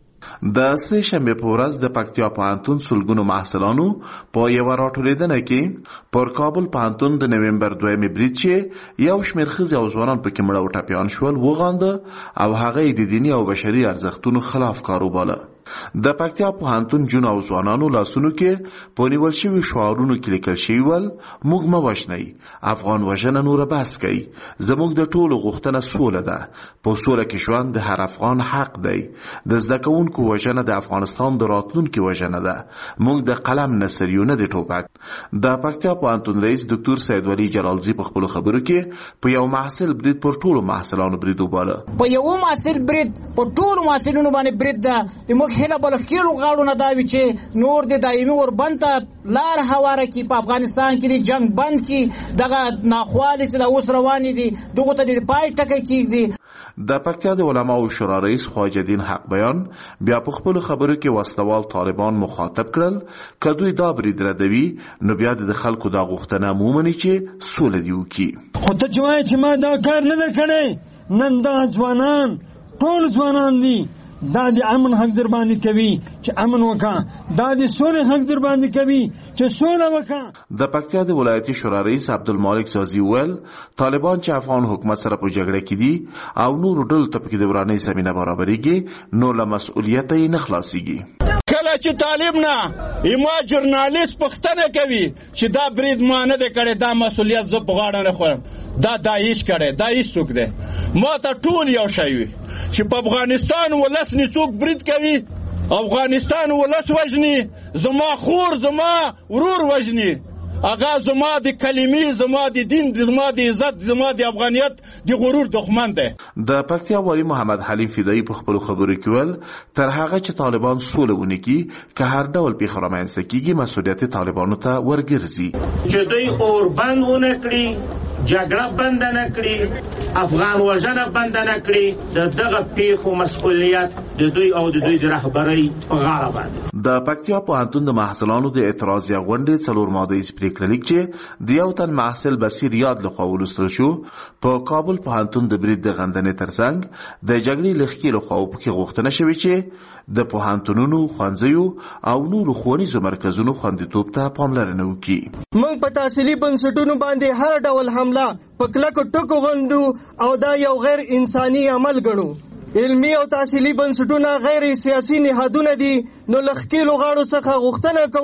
د سه شنبه په ورځ د پکتیا پوهنتون سلګونو محصلانو په یو راټولېدنه کې پر کابل پوهنتون د نومبر 2 برید چې یو شمېر ښځې او ځوانان پکې مړه او ټپیان شول وغانده او هغه د دیني او بشري ارزښتونو خلاف کار وباله. د پکتیا پوهنتون جون او ځوانانو لاسونو کې په نیول شوي شعارونو کې لیکل شوي ول موږ مه وژنئ، افغان وژنه نوره بس کوي، زموږ د ټولو غوښتنه سوله ده، په سوله کې ژوند د هر افغان حق دی، د زده کوونکو وژنه د افغانستان د راتلونکي وژنه ده، موږ د قلم نه سریو نه د ټوپک. د پکتیا پوهنتون رئیس ډاکټر سید ولی جلالزی په خپلو خبرو کې په یو محصل برید پر ټولو محصلانو برید وباله. په یو محصل برید په ټولو محصلینو باندې برید ده. هله بلخکیلو غاړو نه داوي چې نور د دایمي وربند ته لار هواره کی په افغانستان کې د جنگ بند کی دغه ناخوالې چې د اوس روانې دي دغه ته د پای ټکی کیږي. د پکتیا د علماو شورا رئیس خواجه دین حق بیان بیا په خپل خبرو کې وسلوال طالبان مخاطب کړل که دوی دا برید ردوي نو بیا د خلکو دا غوښتنه مومني چې سوله دی وکړي. خو ته چې ما دا کار نه ده کړی، نن دا ځوانان ټول ځوانان دي دا د امن حق در باندې کوي چې امن وکړه، دا د سولې حق در باندې کوي چې سوله وکړه. د پکتیا د ولایتي شورا رئیس عبدالمالک زازي ویل طالبان چې افغان حکومت سره په جګړه کې دي او نور ډول ته پکې د ورانۍ زمینه برابرېږي نو له مسؤلیت یې نه خلاصېږي. کله چې طالب نه ایما ژورنالیست پوښتنه کوي چې دا برید ما نه دی کړی، دا مسؤلیت زه په غاړه نه خورم، دا داعش کړی، داعش څوک دی؟ ما ته ټول یو شی وي چې په افغانستان ولس نه څوک برید کوي، افغانستان ولس وژني، زما خور زما ورور وژني، هغه زما د کلمې، زما د دین، زما د عزت، زما د افغانیت د غرور دښمن دی. د پکتیا والی محمد حلیم فدایی په خپلو خبرو کې ویل تر هغه چې طالبان سوله ونه کړي که هر ډول پیښه رامنځته کېږي مسؤلیت طالبانو ته ورګرځي. چې دوی اوربند ونه کړي، جګړه بند نه کړي، افغان وژنه بند نه کړي، د دغه پیښو مسؤلیت د دوی او د دوی د رهبرۍ په غاړه باندې. د پکتیا پوهنتون د محصلانو د اعتراضیه غونډې 4 ماده پریکړه لیک چې د یو تن محصل بصیر یاد لخوا ولوستل شو په کابل پوهنتون د برید د غندنې ترڅنګ د جګړې لخوا لخوا په غوښتنه شوې چې د پوهنتونونو، ښوونځیو او نورو ښوونیزو مرکزونو خوندیتوب ته پاملرنه وکړي. موږ په تحصیلي بنسټونو باندې هر ډول حمله په کلکو ټکو غندو او دا یو غیر انساني عمل ګڼو. علمي او تحصیلي بنسټونه غیر سیاسي نهادونه دي، نو له ښکېلو غاړو څخه غوښتنه کوو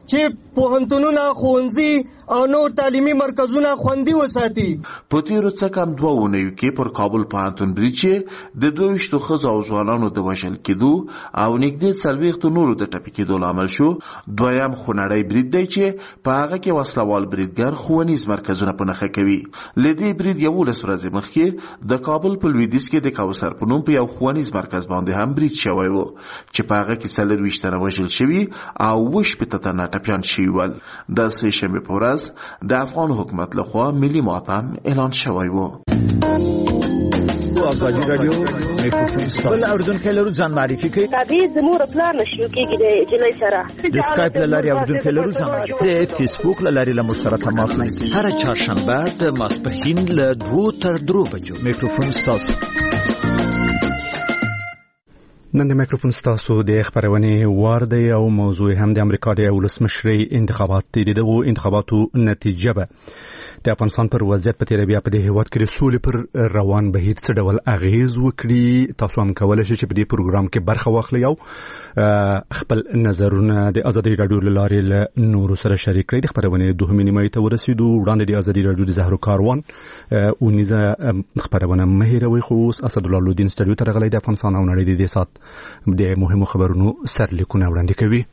چې پوهنتونونه ښوونځي او نور تعلیمي مرکزونه خوندي وساتي. په تیرو څه کم 2 اونیو کې پر کابل پوهنتون برید چې د 22 ښځو او ځوانانو د وژل کېدو او نږدې 40 نورو د ټپي کېدو لامل شو، دویم خونړی برید دی چې په هغه کې وسلوال بریدګر ښوونیز مرکزونه په نښه کوي. له دې برید 11 ورځې مخکې د کابل په لویدیځ کې د کوثر په نوم په یو ښوونیز مرکز باندې هم برید شوی و چې په هغه کې 24 تنه وژل شوي او 18 تنه ټپیان شوي ول. د سه شنبې په ورځ د افغان حکومت لخوا ملي ماتم اعلان شوی و. آزادی رادیو بل اردوونکی لرو ځان معرفي کوي. تابع زموږ پلان نشو کېږي د جلای سره د سکایپ له لارې اردوونکی لرو ځان معرفي کوي. د فیسبوک له لارې له موږ سره تماس ونیسئ. هر چهارشنبه د ماسپښین له 2 تر 3 بجو میکروفون ستاسو. نن د میکروفون ستاسو د خبرونې وار دی او موضوع هم د امریکا د ولسمشرۍ انتخابات دي. دغه انتخاباتو نتیجه به د افغانستان پر وضعیت په تیر بیا په دې هیواد کې د سولې پر روان بهیر څه ډول اغیز وکړي. تاسو هم کولای شئ چې په دې پروګرام کې برخه واخلئ او خپل نظرونه د ازادي رادیو له لارې له نورو سره شریک کړئ. د خبرونې 2 نیمه ته ورسېدو. وړاندې د ازادي رادیو د زهرو کاروان اونیزه خبرونه مه هېروئ. خو اوس اسدالله لودین سټوډیو ته راغلی د افغانستان او نړۍ د دې سات د مهمو خبرونو سرلیکونه وړاندې کوي.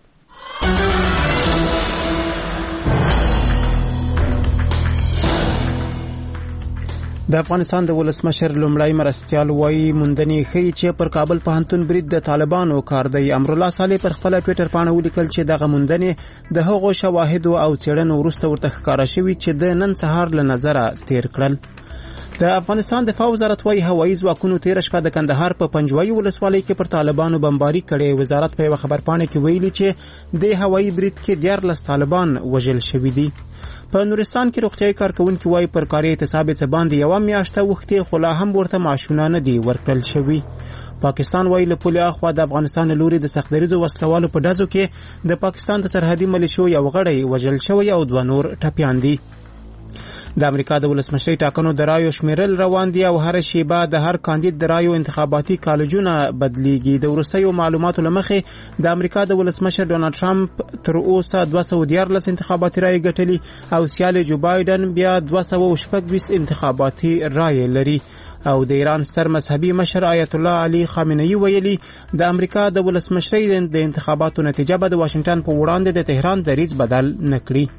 د افغانستان د ولسمشر لومړی مرستیال وایي موندنې ښیي چې پر کابل پوهنتون برید د طالبانو کار دی. امرالله صالح پر خپل ټویټر باندې ولیکل چې دغه موندنې د هغو شواهدو او څېړنو وروسته ورته ښکاره شوي چې د نن سهار له نظره تیر کړل. د افغانستان دفاع وزارت وايي هوایي ځواکونو تیر شپه د کندهار په پنجوایي ولسوالۍ کې پر طالبانو بمباري کړې. وزارت په یو خبرپاڼه کې ویلي چې د هوایي برید کې 14 طالبان وژل شوي دي. په نورستان کې روغتیايي کارکونکي وايي پر کاري اعتصاب څه باندې یو میاشته وختې خو لا هم ورته معاشونه نه دي ورکړل شوي. پاکستان وايي له پولې اخوا د افغانستان لوري د سختدریزو وسلوالو په ډزو کې د پاکستان د سرحدي ملیشو یو غړی وژل شوی او 2 نور ټپیان دي. د امریکا د ولسمشرۍ ټاکنو د رایو شمیرل روان دي او هر شیبه د هر کاندید د رایو انتخاباتي کالجونه بدلیږي. د وروستیو معلوماتو لمخې د امریکا د ولسمشر ډونالد ټرمپ تر اوسه 214 انتخاباتي رایې ګټلي او سیال جو بایدن بیا 226 انتخاباتي رایې لري. او د ایران ستر مذهبي مشر آیت الله علي خامنه‌ای ویلي د امریکا د ولسمشرۍ د انتخاباتو نتیجه به د واشنگټن په وړاندې د تهران دریځ بدل نکړي.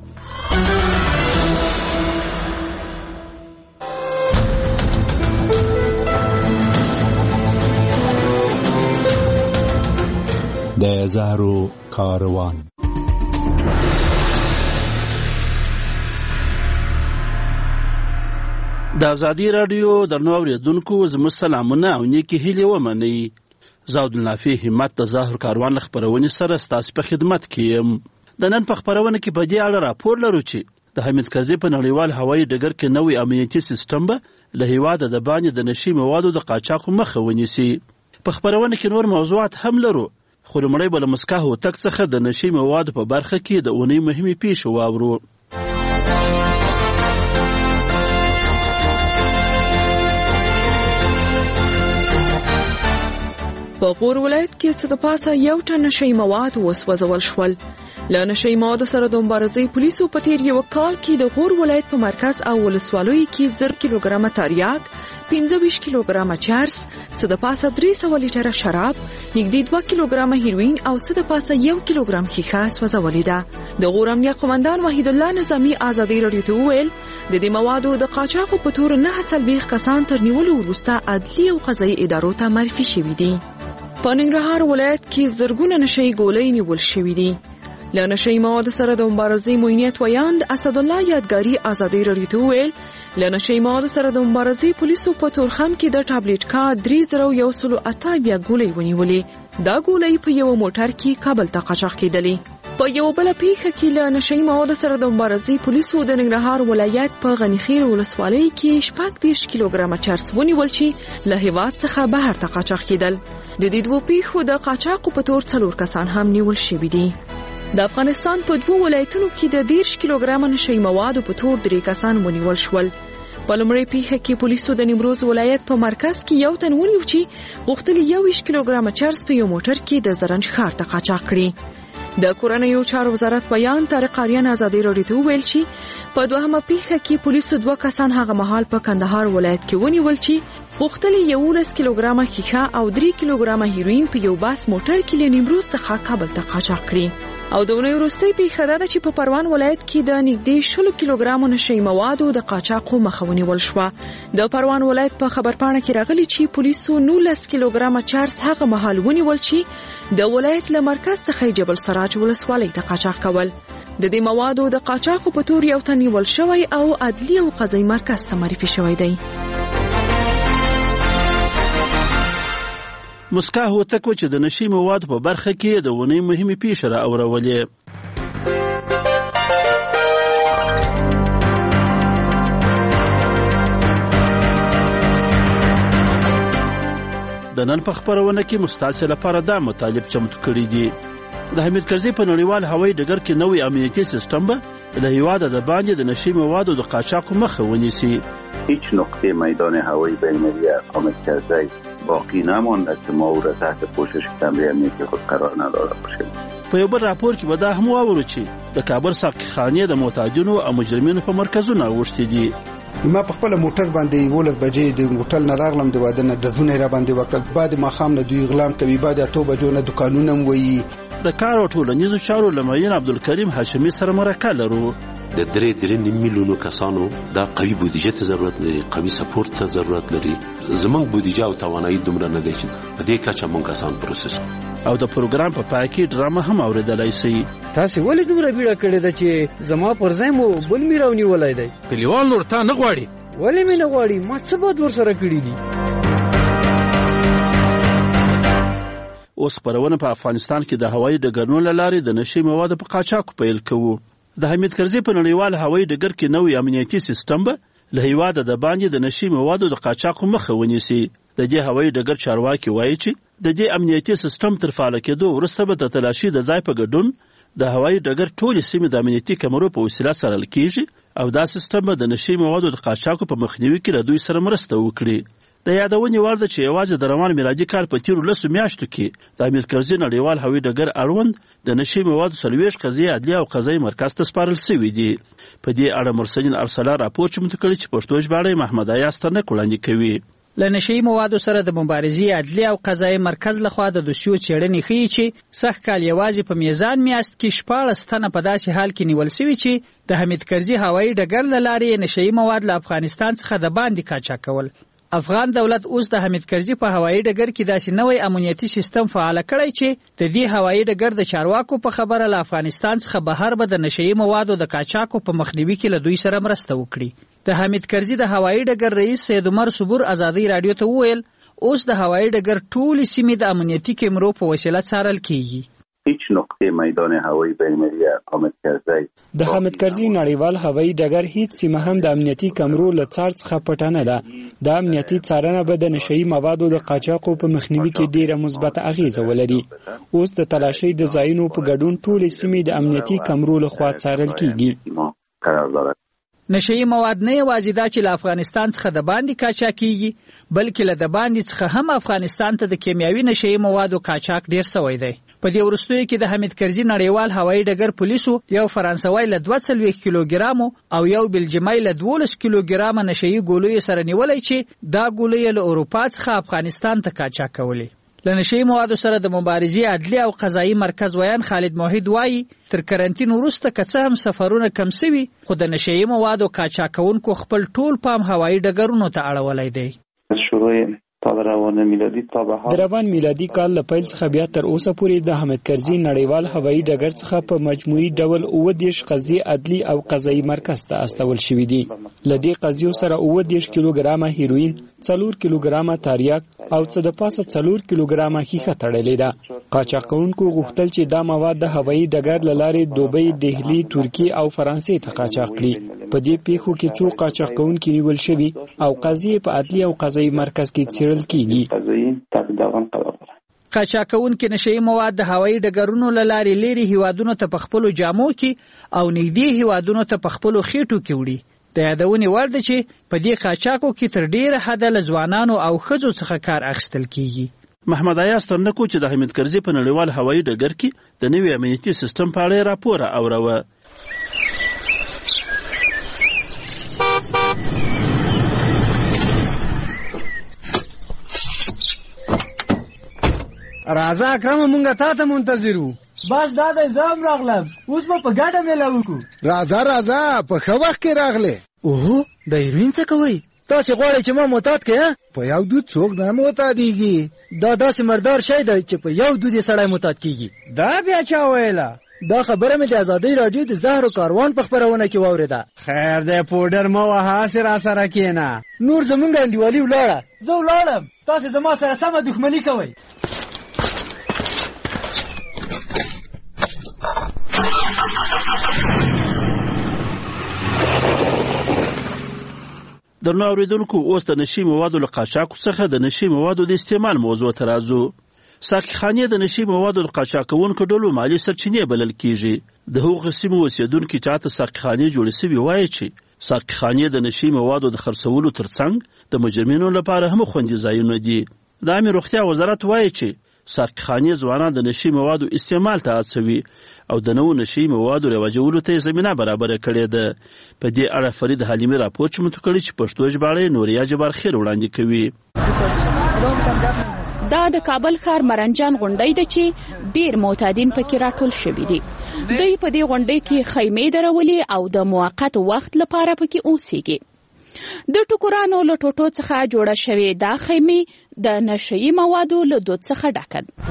د زهرو کاروان. د ازادي رادیو د نو اوریدونکو زموږ سلامونه او نیکی هیلې ومنئ. زاود النافع همت د زهرو کاروان خبرونې سره ستاسو په خدمت کې یم. د نن په خبرونه کې په دې اړه راپور لرو چې د حمید کرزي په نړیوال هوایي ډګر کې نوې امنیتي سیستم به له هیواده د باندې د نشي موادو د قاچاق مخه ونیسي. په خبرونه کې نور موضوعات هم لرو. خو لومړی به له مسکا هوتک څخه د نشي موادو په برخه کې د اونۍ مهمې پیښې واورو. په غور ولایت کې څه د پاسه 1 ټن نشي مواد وسوځول شول. له نشي موادو سره د مبارزې پولیسو په تیر یو کال کې د غور ولایت په مرکز او ولسوالۍ کې 0 کیلوګرام تریاک، 25 کیلوګرام چرس، څه د پاسه 300 لیټره شراب، نږدې 2 کیلوګرام هیروین او څه د پاسه 1 کیلوګرام ښیښه سوځولې ده. د غور امنیه قومندان وحید الله نظامی ازادي رادیو ته وویل د دې موادو د قاچاقو په تور 49 کسان تر نیولو وروسته عدلي او قضایي ادارو ته معرفي شوي دي. په ننګرهار ولایت کې زرګونه نشي ګولۍ نیول شوي دي. له نشي موادو سره د مبارزې موینیت ویاند اسدالله یادګاری ازادي رادیو ته وویل له نشي موادو سره د مبارزې پولیسو په تورخم کې د ټابلیټ کا 3108 ګولۍ ونیولې. دا ګولۍ په یو موټر کې کابل ته قاچاق کېدلې. په یو بل پیښه کې له نشي موادو سره د مبارزې پولیسو د ننګرهار ولایت په غنیخیل ولسوالۍ کې 30 کیلوګرام چرس ونیول چې له هیواد څخه بهر ته قاچاق کېدل. د دې دوه پیښو د قاچاقو په تور 4 کسان هم نیول شوي دي. د افغانستان په 2 ولایتونو کې د 10 کیلوګرام نشي موادو په تور 3 کسان ونیول شول. په لومړۍ پیښه کې پولیسو د نیمروز ولایت په مرکز کې یو تن ونیو چې غوښتل 21 کیلوګرام چرس په یو موټر کې د زرنج ښار ته قاچاق کړي. د کورنیو چارو وزارت بیان طارق آریان ازادي راډیو ته وویل چې په دوهمه پیښه کې پولیسو 2 کسان هغه مهال په کندهار ولایت کې ونیول چې غوښتل 11 کیلوګرامه ښیښه او 3 کیلوګرامه هیروین په یو باس موټر کې له نیمروز څخه کابل ته قاچاق کړي. او د ونې وروستۍ پیښه دا چې په پروان ولایت کې د نږدې 10 کیلوګرامو نشئی موادو د قاچاقو مخه ونیول شوه. د پروان ولایت په خبرپاڼه کې راغلي چې پولیسو 19 کیلوګرامه چارس هغه مهال ونیول چې د ولایت له مرکز څخه جبل سراج ولسوالۍ ته قاچاق کول. د دې موادو د قاچاقو په تور یو تن نیول شوی او عدلي او قضایي مرکز ته معرفي شوی دی. مسکا هوتکو چې د نشي مواد په برخه کې د ونې مهمه پیښه را اورولې. د نن په خبرونه کې مستعصل لپاره دا مطالب چمتو کړی دي. د حمید کرزي په نړیوال هوایي ډګر کې نوې امنیتي سیستم به د هیواد د باندې د نشي موادو د قاچاق مخه ونیسي. هیچ نقطه میدان هوایی بین‌المللی اقامت کرده باقی نمانده که ما او را تحت پوشش کمره امنیتی خود قرار نداده باشیم. په یو بل راپور کې به دا هم واورو چې د کابل ساقخانې د معتادینو او مجرمینو په مرکزونو اوښتي دي. ما په خپل موټر باندې 12 بجې د هوټل نه راغلم، د واده نه دزونه را باندې وکړ، بعد ما خام نه دوی غلام کوي، بعد 8 بجو نه دکانونه وایي. د کار او ټولنیزو چارو لمعین عبدالکریم هاشمی سره مرکه لرو. د 3 میلیونو کسانو دا قوي بودیجه ته ضرورت لري، قوي سپورت ته ضرورت لري. زمونږ بودیجه او توانایي دومره نه دی چې په دې کچه مونږ کسان پروسس. او د پروګرام په پای کې ډرامه هم اوریدلای شي. تاسو ولې دومره بیړه کړې ده چې زما پر ځای مو بل میراونی ولای دی؟ کلیوال نور ته نه غواړي. ولې مې نه غواړي؟ ما څه بد ورسره کړی دي؟ اوس خبرونه په افغانستان کې د هوایي ډګرونو له لارې د نشي موادو په قاچاق پیل کوو. د حمید کرزي په نړیوال هوایي ډګر کې نوې امنیتي سیستم به له هیواد د باندې د نشي موادو د قاچاق مخه ونیسي. د دې هوایي ډګر چارواکي وایي چې د دې امنیتي سیستم تر فعال کېدو وروسته به د تلاشي د ځای په ګډون د هوایي ډګر ټولې سیمې د امنیتي کمرو په وسیله څارل کیږي او دا سیستم به د نشي موادو د قاچاق په مخنیوي کې له دوی سره مرسته وکړي. د یادونې وړ ده چې یوازې د روان میلادي کال په تیرو 10 میاشتو کې د حمید کرزي نړیوال هوایي ډګر اړوند د نشي موادو 40 قضیې عدلي او قضایي مرکز ته سپارل شوي دي. په دې اړه مرسلین ارسلا راپور چمتو کړی چې پښتو ژباړه محمد ایاز ترنک وړاندې کوي. له نشئی موادو سره د مبارزې عدلي او قضایي مرکز لخوا د دوسیو څېړنې ښیي چې سږ کال یوازې په میزان میاشت کې 14 تنه په داسې حال کې نیول شوي چې د حمید کرزي هوایي ډګر له لارې نشئی مواد له افغانستان څخه د باندې قاچاق کول. افغان دولت اوس د حمید کرزي په هوایي ډګر کې داسې نوې امنیتي سیستم فعال کړی چې د دې هوایي ډګر د چارواکو په خبره له افغانستان څخه بهر به د نشئی موادو د قاچاقو په مخنیوي کې له دوی سره مرسته وکړي. د حمید کرزي د هوایي ډګر رئیس سید عمر صبور ازادي رادیو ته وویل اوس د هوایي ډګر ټولې سیمې د امنیتي کیمرو په وسیله څارل کیږي. هیچ نقطه میدان هوایی بین‌المللی اقامت کرده د حمید کرزي نړیوال هوایي ډګر هیڅ سیمه هم د امنیتي کمرو له څار څخه پټه نه ده. د امنیتي څارنه به د نشئی موادو د قاچاقو په مخنیوي کې ډیره مثبته اغیزه ولري. اوس د تلاشۍ د ځایونو په ګډون ټولې سیمې د امنیتي کمرو لخوا څارل کیږي. نشئی مواد نه یوازې دا چې له افغانستان څخه د باندې قاچاق کیږي بلکې له د باندې څخه هم افغانستان ته د کیمیاوي نشئی موادو قاچاق ډیر شوی دی. په دې وروستیو کې د حمید کرزي نړیوال هوایي ډګر پولیسو یو فرانسوي له 240 کیلوګرامو او یو بلجیمي له 12 کیلوګرامه نشئی ګولۍ سره نیولای چې دا ګولۍ له اروپا څخه افغانستان ته قاچاق کولې. له نشئی موادو سره د مبارزې عدلي او قضایي مرکز ویان خالد موحد وایي تر کرنټین وروسته که څه هم سفرونه کم شوي خو د نشئی موادو قاچاق کوونکو خپل ټول پام هوایي ډګرونو ته اړولی دی. د روان میلادي کال له پیل څخه بیا تر اوسه پورې د حمید کرزي نړیوال هوایي ډګر څخه په مجموعي ډول 19 قضیې عدلي او قضایي مرکز ته استول شوي دي. له دې قضیو سره 19 کیلوګرامه هیروین، 4 کیلوګرامه تاریاک او څه د پاسه 4 کیلوګرامه ښیښه تړلې ده. قاچاق کوونکو غوښتل چې دا مواد د هوایي ډګر له لارې دوبۍ، دهلي، ترکیې او فرانسې ته قاچاق کړي. په دې پیښو کې څو قاچاق کوونکي نیول شوي او قضیې په عدلي او قضایي مرکز کې څېړل کیږي. قاچاق کوونکي نشئی مواد د هوایي ډګرونو له لارې لیري هیوادونو ته په خپلو جامو کې او نږدې هیوادونو ته په خپلو خېټو کې وړي. د یادونې وړ ده چې په دې قاچاقو کې تر ډیره حده له ځوانانو او ښځو څخه کار اخیستل کیږي. محمد ایاز ترنکو چې د حمید کرزي په نړیوال هوایي ډګر کې د نوي امنیتي سیستم په اړه راپور اوروه. راځه اکرم مونږه تا ته منتظر وو. بس دا د زم راغلم، اوس به په ګډه میله وکړو. راځه په ښه وخت کې راغله. اوه د هیروین څه کوي؟ تاسو غواړئ چې ما معتاد کړئ؟ په یو دود څوک نه معتادیږي. دا داسې مردار شی دی چې په یو دود یې سړی معتاد کیږي. دا بیا چا ویله؟ دا خبره مې د ازادۍ راډیو د زهر و کاروان په خپرونه کې واورېده. خیر دی پوډر مه وهه، هسې راسره کښېنه. نور زمونږ انډیوالي ولاړه. زه ولاړم، تاسې زما سره سمه دښمني کوئ. درنو اوریدونکو، اوس د نشي موادو له قاچاق څخه د نشي موادو د استعمال موضوع ته راځو. ساقيخانې د نشي موادو د قاچاقونکو ډلو مالی سرچینې بلل کیږي. د هغو سیمو اوسیدونکو چاته ساقيخانې جوړې سوي وایي چې ساقيخانې د نشي موادو د خرڅولو ترڅنګ د مجرمینو لپاره هم خوندي ځایونه دي. د عامه روغتیا وزارت وایي چې ساقيخانې ځوانان د نشي موادو استعمال ته هڅوي او د نوو نشي موادو رواجولو ته زمينه برابر کړې ده. په دې اړه فرید حلیمي راپور چمتو کړی چې پښتو ژباړه نوریا جبار خیر وړاندې کوي. دا د کابل ښار مرنجان غونډۍ ده چې ډیر معتادین پکې راټول شوي دي. دوی په دې غونډۍ کې خیمې درولې او د موقت وخت لپاره پکې اوسېږي. د ټوکرانو له ټوټو څخه جوړه شوې دا خیمې د نشهیي موادو له دود څخه ډکه ده.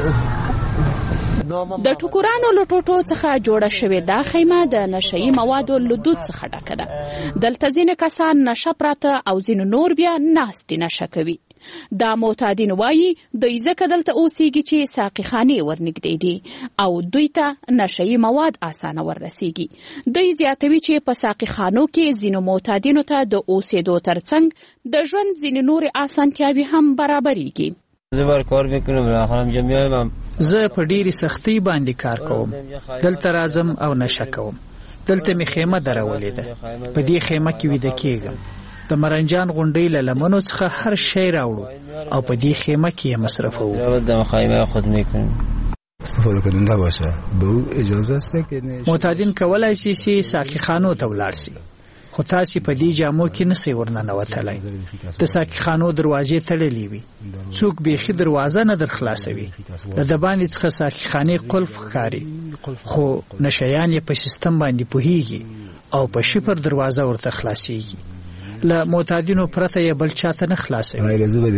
د ټوکرانو له ټوټو څخه جوړه شوې دا خیمه د نشهیي موادو له دود څخه ډکه ده. دلته ځینې کسان نشه پراته او ځینې نور بیا ناستې نشه کوي. دا معتادین وایي دوی ځکه دلته اوسېږي چې ساقيخانې ورنږدې دي او دوی ته نشهیي مواد اسانه وررسېږي. دوی زیاتوي چې په ساقيخانو کې ځینو معتادینو ته د اوسېدو ترڅنګ د ژوند ځینې نورې اسانتیاوې هم برابرېږي. زه بر کار میکنم راخرم جمعیم. زه په ډېرې سختۍ باندې کار کوم. دلته راځم او نشه کوم. دلته مې خیمه درولې ده. په دې خیمه کې ویده کېږم. د مرنجان غونډۍ له لمنو څخه هر شی راوړو او په دې خیمه کې یې مصرفوو. در خیمه خود میکنیم. استفاده کننده باشه به او اجازه است که معتادین کولای شي چې ساقيخانو ته ولاړ شي، خو تاسو په دې جامو کې نشئ ورننوتلای. د ساقيخانو دروازې تړلې وي، څوک بیخي دروازه نه در خلاصوي. د باندې څخه ساقيخانې قلف ښکاري، خو نشیان یې په سیستم باندې پوهیږي او په شفر دروازه ورته خلاصيږي. له معتادینو پرته یې بل چاته نه خلاصوي.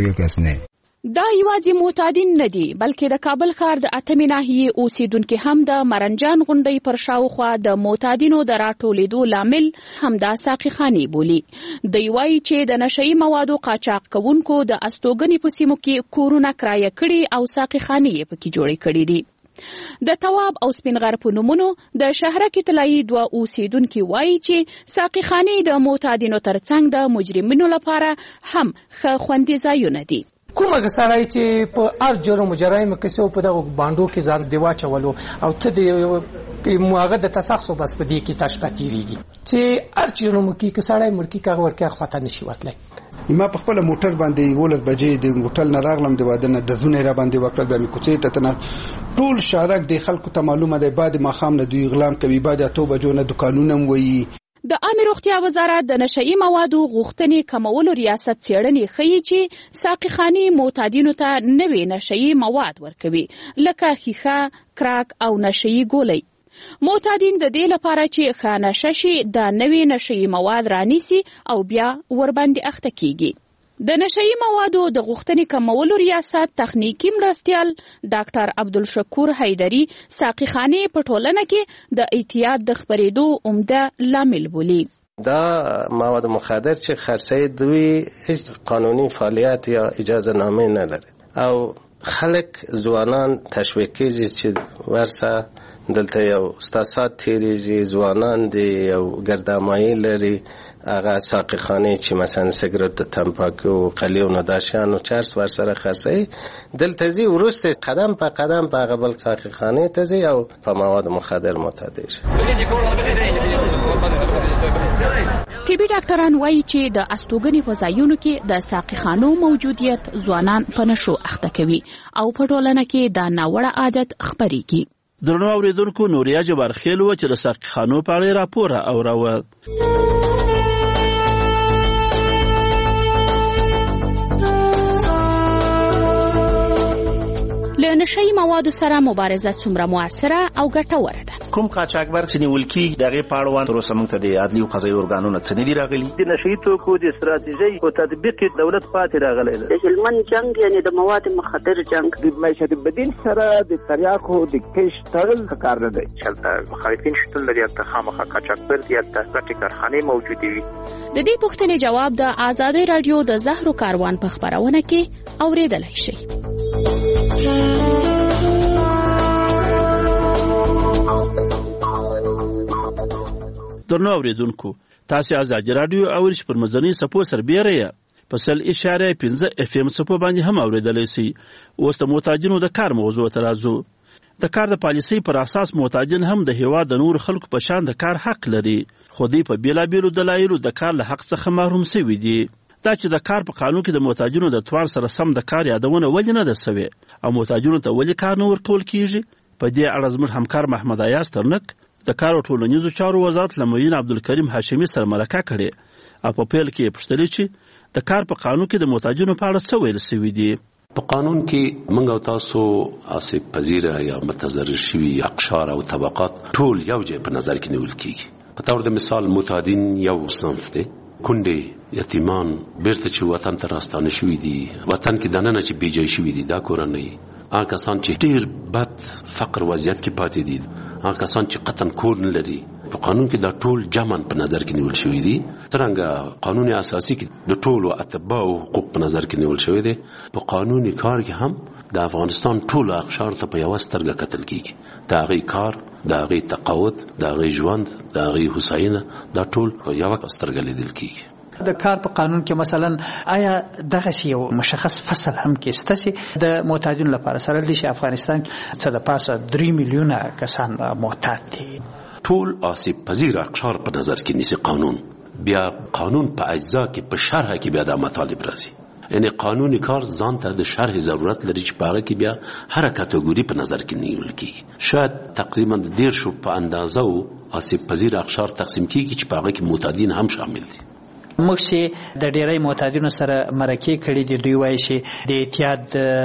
دا یوازې معتادین نه دي، بلکې د کابل ښار د اتمې ناحیې اوسیدونکي هم د مرنجان غونډۍ پر شاوخوا د معتادینو د راټولېدو لامل همدا ساقيخانې بولي. دوی وایي چې د نشهیي موادو قاچاق کوونکو د استوګنې په سیمو کې کورونه کرایه کړي او ساقيخانې یې پکې جوړې کړي دي. د تواب او سپینغر په نومونو د شهرک طلایي دوه اوسیدونکي وایي چې ساقيخانې د معتادینو ترڅنګ د مجرمینو لپاره هم ښه خوندي ځایونه دي. کومه سړی چې په هر جرم و جرایم کې سو په دغه باندو کې ځان دی واچولو او ته د موغه د تسخص بس په دې کې تشپاتیریږي چې هر جرم کې سړی مرکی کاغ ورکه خطا نشي وتلی. ما په خپل موټر باندې 12 بجې د هوټل نه راغلم، د واده نه د زونه را باندې وکړل، به مې کوڅې ته تنه ټول شارک د خلکو ته معلومه ده. بعد ما خام نه دوی غلام کوي، بعد 8 بجو نه دکانونه وي. د عامه روغتیا وزارت د نشهیي موادو غوښتنې کمولو ریاست څېړنې ښیي چې ساقيخانې معتادینو ته نوې نشهیي مواد ورکوي لکه ښیښه، کراک او نشهیي ګولۍ. معتادین د دې لپاره چې ښه نشه شي د نوې نشهیي مواد رانیسي او بیا ورباندې اخته کیږي. د نشهیي موادو د غوښتنې کمولو ریاست تخنیکی مرستیال ډاکټر عبدالشکور حیدری ساقيخانې په ټولنه کې د اعتیاد د خپرېدو عمده لامل بولي. دا مواد مخدر چې خرڅي دوی هیڅ قانوني فعالیت یا اجازه نامه نه لري او خلک ځوانان تشویق کیږي چې ورسه دلته یو استاسات تیریږي، ځوانان دي، یو ګردامایي لري، هغه ساقي خانه چې مثلا سیګریټ، تمباکو، قلیو نه دا شیانو چرس ورسره خرڅوي. دلته ځي وروسته قدم په قدم په هغه بل ساقي خانه ته ځي او په مواد مخدر معتاد شي. طبي ډاکټران وایي چې د استوګنې په ځایونو کې د ساقي خانو موجودیت ځوانان په نشو اخته کوي او په ټولنه کې دا ناوړه عادت خپرېږي. درنو اوریدونکو، نوریا جبارخیل و چې د ساقي خانو په اړه راپور اوروه. له نشئی موادو سره مبارزه څومره موثره او ګټوره ده؟ کوم قاچاقبر چې نیول کیږي دغه پاړوان تر اوسه موږ ته د عدلي او قضایي ارګانونو څخه نه دي راغلي. د نشئی توکو د استراتیژي او تطبیق دولت پاتې راغلی دی. د هلمند جنگ یعنی د مواد مخدر جنگ د معیشت بدیل سره د تریاکو د کش تړل کار نه دی. چلته مخالفین شتون لري ته خامخا قاچاقبر دي ته غټي کارخانه موجوده وي. د دې پوښتنې جواب د آزادۍ رادیو د زهرو کاروان په خبرونه کې اوریدلای شئ. درنو اوریدونکو، تاسو آزادۍ رادیو اورئ پر مزنی سپو سربېره په 1.5 FM سپو باندې هم اوریدلای شئ. اوس د محتاجینو د کار موضوع ته راځو. د کار د پالیسۍ پر اساس محتاجین هم د هیواد د نور خلکو په شان د کار حق لري، خو دوی په بیلابیلو دلایلو د کار له حق څخه محروم شوي دي. دا چې د کار په قانون کې د محتاجینو د توان سره سم د کار یادونه ولې نه ده سوې او محتاجینو ته ولې کار نه ورکول کیږي؟ په دې اړه زموږ همکار محمد ایاز ترنک د کار او ټولنیزو چارو وزارت له معین عبدالکریم هاشمي سره مرکه کړې او په پیل کې پوښتلې چې د کار په قانون کې د محتاجینو په اړه څه ویل شوي دي. په قانون کې موږ او تاسو آسیب پذیره یا متضرر شوي اقشار او طبقات ټول یو ځای په نظر کې نیول کیږي. په تور د مثال محتاجین یو صنف دي، کونډې، یتیمان، بیرته چې وطن ته راستانه شوي دي، وطن کې دننه چې بیجای شوي دي، دا کورنۍ، هغه کسان چې ډیر بد فقر وضعیت کې پاتې دي، هغه کسان چې قطن کور نه لري. په قانون کې دا ټول جمع په نظر کې نیول شوی دي. ترڅنګه قانون اساسي کې د ټولو اتباع او حقوق په نظر کې نیول شوی دي. په قانوني کار کې هم د افغانستان ټول اقشار ته په یوه سترګه کتل کیږي. د هغې کار، د هغې تقاعد، د هغې ژوند، د هغې هوساینه، دا ټول په یوه سترګه لیدل کیږي. د کار په قانون کې مثلا آیا دغه یو مشخص فصل هم کې ستاسي د محتاجینو لپاره سره دي چې افغانستان څه د پاسه 3 میلیونه کسان محتاج دي؟ ټول آسیب پذیر اقشار په نظر کې نیسي قانون. بیا قانون په اجزا کې په شرح کې بیا د مطالب راځي. یعنی قانوني کار ځان ته د شرح ضرورت لري چې په هغه کې بیا هر کټګوري په نظر کې نیول کیږي. شاید تقریبا 1.5 په اندازه او آسیب پذیر اقشار تقسیم کیږي چې په هغه کې معتادین هم شامل دي. موږ چې د ډیری معتادینو سره مرکه کړې دي، دوی وایي چې د اعتیاد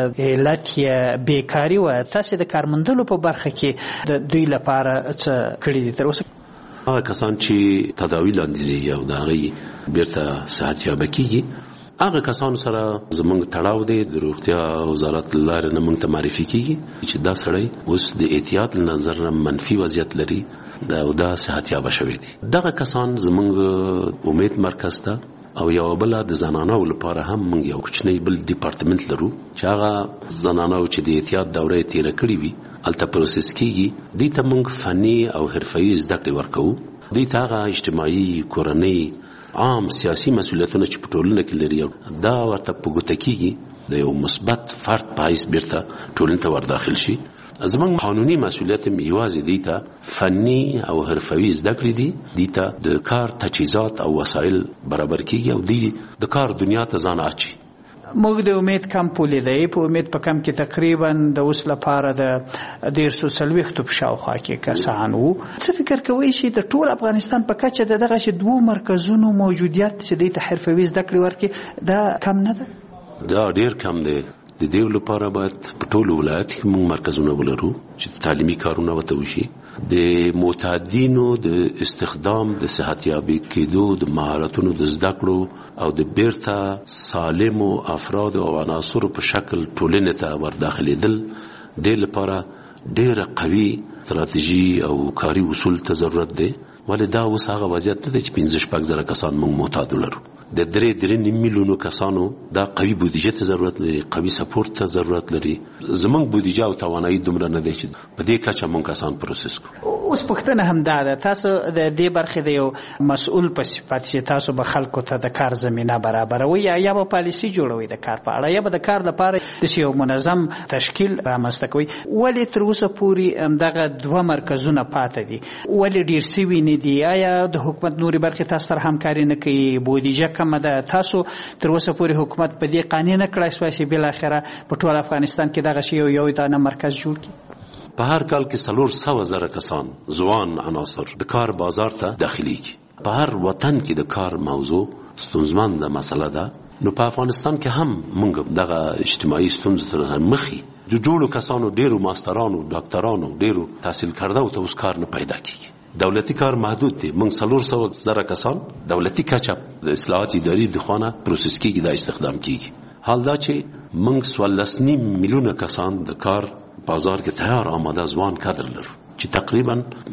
علت یا بیکاری و تاسو د کارمندلو په برخه کې د دوی لپاره څه کړی دي تر اوسه؟ هغه کسان چې تداوی لاندې دي او د هغې بیرته صحت یابه کیږي، هغه کسانو سره زموږ تړاو دی. د روغتیا وزارت له لارې نه موږ ته معرفي کیږي چې دا سړی اوس د اعتیاد له نظر منفي وضعیت لري دا صحت یابه شوی دی. دغه کسان زموږ امید مرکز ته او یو بل د زنانو لپاره هم موږ یو کوچنی بل ډیپارټمنټ لرو چې هغه زنانو چې د اعتیاد دوره تیر کړی وي الته پروسس کیږي. دې ته موږ فني او حرفي زده کړې ورکوو. دې ته هغه اجتماعي، کورنۍ، عام سیاسي مسؤلیتونه چې په ټولنه کې لري دا ورته په ګوته کیږي د یو مثبت فرد په حیث بیرته ټولنې ته ورداخل شي. زموږ قانوني مسؤلیت یوازې دې ته فني او حرفوي زده کړې دي. دې ته د کار تجهیزات او وسایل برابر کیږي او دې د کار دنیا ته ځان اچي. موږ د امید کمپ ولیدای. په امید په کمپ کې تقریبا د اوس لپاره د 140 په شاوخوا کې کسان وو. څه فکر کوئ چې د ټول افغانستان په کچه د دغه 2 مرکزونو موجودیت چې د حرفوي زده کړې ورکړي دا کم نه ده؟ دا ډیر کم دی. د دې لپاره باید په ټولو ولایت کې موږ مرکزونه ولرو چې تعلیمي کارونه وته وشي. د معتادینو د استخدام، د صحت یابي کېدو، د مهارتونو د زده کړو او د بیرته سالمو افراد او عناصرو په شکل ټولنې ته ورداخلېدل د لپاره ډېره قوي ستراتیژي او کاري اصول ته ضرورت دی. ولې دا اوس هغه وضعیت نه دی چې 15-16 زره کسان موږ معتاد ولرو. د 3 میلیونو کسانو دا قوي بودیجه ته ضرورت لري، قوي سپورت ته ضرورت لري. زمونږ بودیجه او توانایي دومره نه دی چې په دې کچه مونږ کسان پروسس کوو. اوس پوښتنه هم ده، تاسو د دې برخې د یو مسؤل په صفت چې تاسو به خلکو ته د کار زمینه برابروي یا به پالیسي جوړوي د کار په اړه، یا به د کار لپاره د یو منظم تشکیل رامنځته کوي. ولې تر اوسه پورې دغه 2 مرکزونه پاتې دي؟ ولې ډیر سوي نه دي؟ آیا د حکومت نوري برخې تاسو سره همکاري نه کوي؟ بودیجه کمه ده؟ تاسو تر اوسه پورې حکومت په دې قانع نه کړای شوی چې بل اخره په ټول افغانستان کې دغه شی یو دانه مرکز جوړ کړي؟ په هر کال کې 400,000 کسان ځوان عناصر د کار بازار ته داخليږي. په هر وطن کې د کار موضوع ستونزمنده مسله ده. نو په افغانستان کې هم موږ دغه اجتماعي ستونزې سره مخ د جوړو کسانو، ډیرو ماسترانو، ډاکټرانو، ډیرو تحصیل کرده او ته اوس کار نه پیدا کیږي. دولتي کار محدود دی. موږ 400,000 کسان دولتي کچه د اصلاحات اداري د خوانه پروسس کیږي، دا استخدام کیږي. حال دا چې موږ 14.5 میلیونه کسان د کار بازار کې تیار آماده ځوان کادر لرو چې تقریبا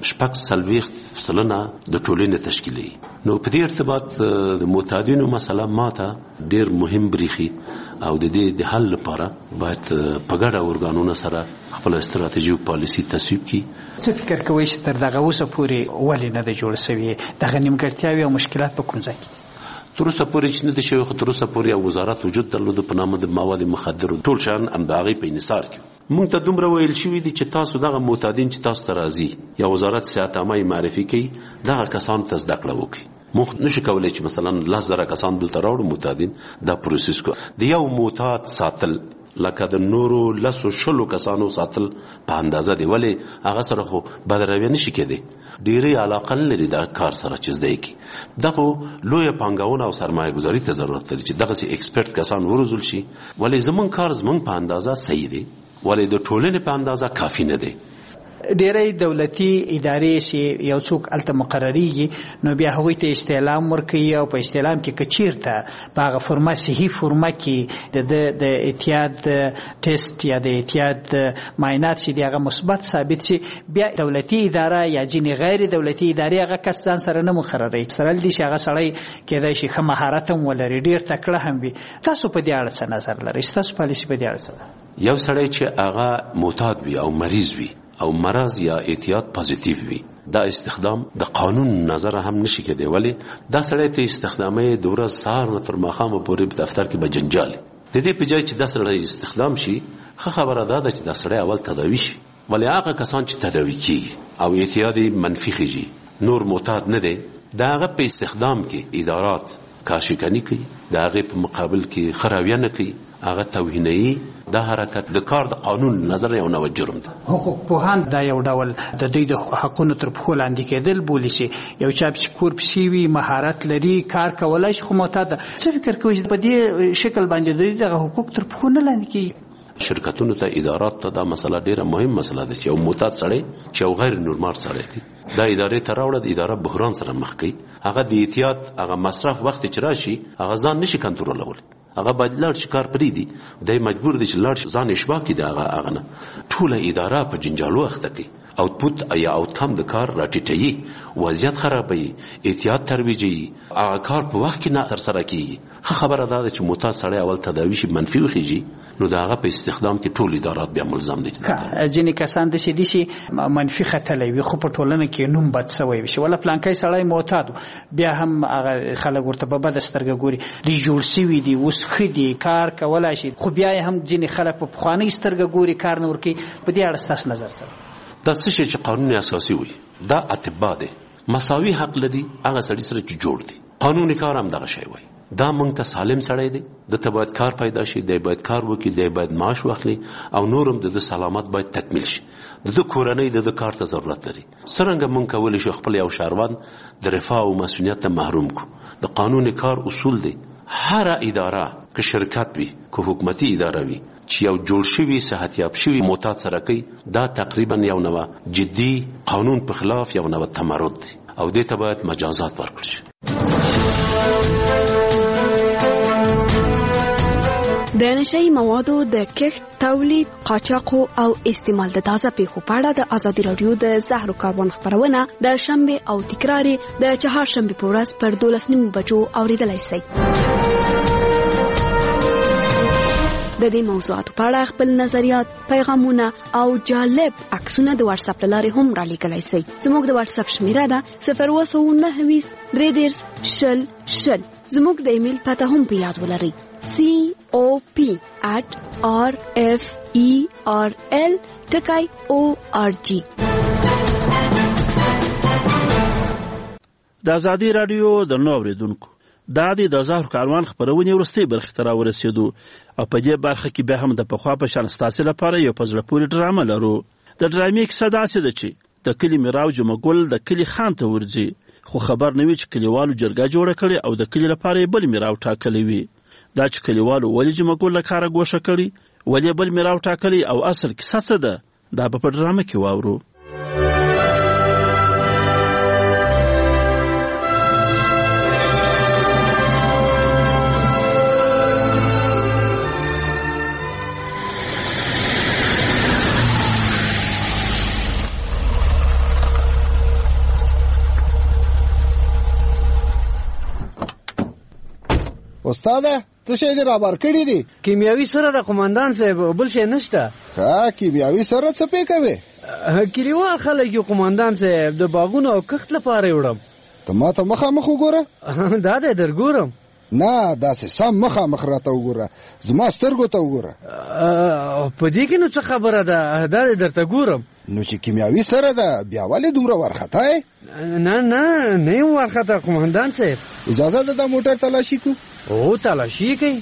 6% د ټولنې تشکیلي. نو په دې ارتباط د معتادینو مسله ماته ډیر مهم بریخي او د دې د حل لپاره باید په ګډه اورګانونو سره خپل استراتیژي او پالیسي تصویب کړي. څه فکر کوئ چې تر دغه اوسه پورې ولې نه ده جوړ شوې؟ دغه نیمګړتیاوې او مشکلات په کوم ځای کې؟ تر اوسه پورې چې نه دي شوی، خو تر اوسه پورې یو وزارت وجود درلود په نامه د مواد مخدرو. ټول شان همدغه په انحصار کې. مونږ ته دومره ویل شوي دي چې تاسو دغه معتادین چې تاسو ته راځي یا وزارت صحت عامه معرفي کوي، دغه کسانو ته زده کړه وکړي. موږ نشو کولی چې مثلا 10,000 کسان دلته راوړو معتادین دا پروسس کو. د یو معتاد ساتل لکه د نورو 10-20 کسانو ساتل په اندازه دی. ولې هغه سره خو بدروي نشي کېدی، ډېرې علاقه لري د کار سره چې زده کی. دغه لوی پانګونه او سرمایه گذاري ته ضرورت لري چې دغه سي ایکسپرت کسان ورزول شي. ولې زمون کار زمون په اندازه صحیح دی، ولې د ټولنې په اندازه کافی نه دی. ډېرې دولتي ادارې چې یو څوک الته مقرریږي نو بیا هغوی ته استعلام ورکوي او په استعلام کې کچیرته په هغه فرمه صحیح فرمه کې د اعتیاد ټیسټ یا د اعتیاد معاینات چې هغه مثبت ثابت شي، بیا دولتي اداره یا ځینې غیر دولتي ادارې هغه کس ځان سره نه مقرروي. سره دي چې هغه سړی کېدای شي ښه مهارت هم ولري، ډېر تکړه هم وي. تاسو په دې اړه څه نظر لرئ؟ ستاسو پالیسي په دې اړه څه ده؟ یو سړی چې هغه معتاد وي او مریض وي او مرض یا اعتیاد پازیټیو وي، دا استخدام د قانون نظر هم نشي کېدی. ولی دا سړی ته استخدامي د ورځ سهار نه تر ماښامه پورې په دفتر کې به جنجال د دې په ځای چې دا سړی استخدام شي. ښه خبره ده چې دا سړی اول تداوي شي. ولی هغه کسان چې تداوي کیږي او اعتیاد منفي خيږي نور معتاد نه دی، دا هغه په استخدام کې ادارات کارشکنی کوي، دا هغه په مقابل کې خراویه نه کوي، هغه توهیني. دا حرکت د کار د قانون نظر یو نوې جرم ده. حقوق پوهان دا یو ډول د دوی د حقونو تر پښو لاندې کېدل بولي چې یو چا چې کور پسې وي، مهارت لري، کار کولای شي، خو معتاد ده. څه فکر کوئ په دې شکل باندې دوی دغه حقوق تر پښو نه لاندې کېږي؟ شرکتونو ته، ادارات ته دا مسله ډیره مهم مسله ده چې یو معتاد سړی چې یو غیر نورمال سړی دی دا ادارې ته راوړه، د اداره بحران سره مخ کوي. هغه د احتیاط هغه مصرف وخت چې راشي هغه ځان نشي کنټرولولی. هغه باید لاړ شي کار پرې دی، دی مجبور دی چې لاړ شي ځان اشباه کړي. د هغه نه ټوله اداره په جنجالو اخته کوي. اوتپوت یا اوتکم د کار راټیټوي، وضعیت خرابوي، احتیاط ترویجوي، هغه کار په وخت کې نه ترسره کیږي. ښه خبره ده چې معتاد سړی اول تداوي شي منفي وخیږي، نو د هغه په استخدام کې ټول ادارات بیا ملزم دي. ځینې کسان داسې دي چې منفي ختلی وي خو په ټولنه کې نوم بد سوی وي چې ولا پلانکی سړی معتاد بیا هم هغه خلک ورته په بده سترګه ګوري. دوی جوړ سوي دي، اوس ښه دي، کار کولی شي، خو بیا هم ځینې خلک په پخوانۍ سترګه ګوري، کار نه ورکوي. په دې اړه ستاسو نظر څه دی؟ دا څه شی چې قانون اساسي وي، دا اطباء دی، مساوي حق لري هغه سړي سره چې جوړ دي. قانون کار هم دغه شی وي. دا مونږ ته سالم سړی دی، دته باید کار پیدا شي، دی باید کار وکړي، دی باید معاش واخلي او نورم د سلامت باید تکمیل شي. د کورنۍ د کار ته ضرورت لري. څرنګه مونږ کولی شو خپل یو شهروند د رفاه او مسؤلیت ته محروم کو؟ د قانون کار اصول دی. هر اداره که شرکت وي که حکومتي اداره وي چې یو جوړ شوی صحتیاب شوی معتاد سره کوي، دا تقریبا یو نوع جدي قانون په خلاف یو نوع تمرد دی او دې ته باید مجازات ورکړل شي. د نشئی موادو د کښت، تولید، قاچاق او استعمال د تازه پیښو په اړه د ازادي رادیو د زهرو کاروان خبرونه د شنبه او تکرار د چهارشنبه په ورځ پر 12:30 بجو اوریدلای شئ. د دې موضوعاتو په اړه خپل نظریات، پیغامونه او جالب عکسونه د واتس اپ لارې هم را لیږلی شئ. زموږ د واتس اپ شمیره ده 029 زموږ د ایمیل پته هم په یاد ولرئ cop@referl.org. د ازادي رادیو د نو اوریدونکو دا د زهرو کاروان خبرونه ورستي برخه تر ورسېدو او په دې برخه کې به هم د پخوا په شان ستاسو لپاره یو پزړه پوری ډرامه لرو. د ډرامې کیسه داسې ده چې د کلی میراو جمعګل د کلی خان ته ورځي، خو خبر نه وي چې کلیوالو جرګه جوړه کړي او د کلی لپاره بل میراو ټاکلی وي. دا چې کلیوالو ولې جمعګل له کاره ګوښه کړي، ولې بل میراو ټاکلی او اصل کیسه څه ده، دا به په ډرامه کې واورو. استاده څه شی دې را بار کړی دي؟ کیمیاوي سره د قومندان صاحب بل شی نشته. ها کیمیاوي سره څه پې کوي؟ کلیوال خلک یو قومندان صاحب د باغونو او کښت لپاره وړم. ته ما ته مخامخ وګوره. دا دې درګورم. نه داسې سم مخامخ راته وګوره، زما سترګو ته وګوره. په دې کې نو څه خبره ده؟ دا دې درته ګورم. نو چې کیمیاوي سره ده بیا ولې دومره ورخطای؟ نه یم ورخطا قومندان صاحب. اجازه ده دا موټر تلاشي کو؟ او تلاشي کوي.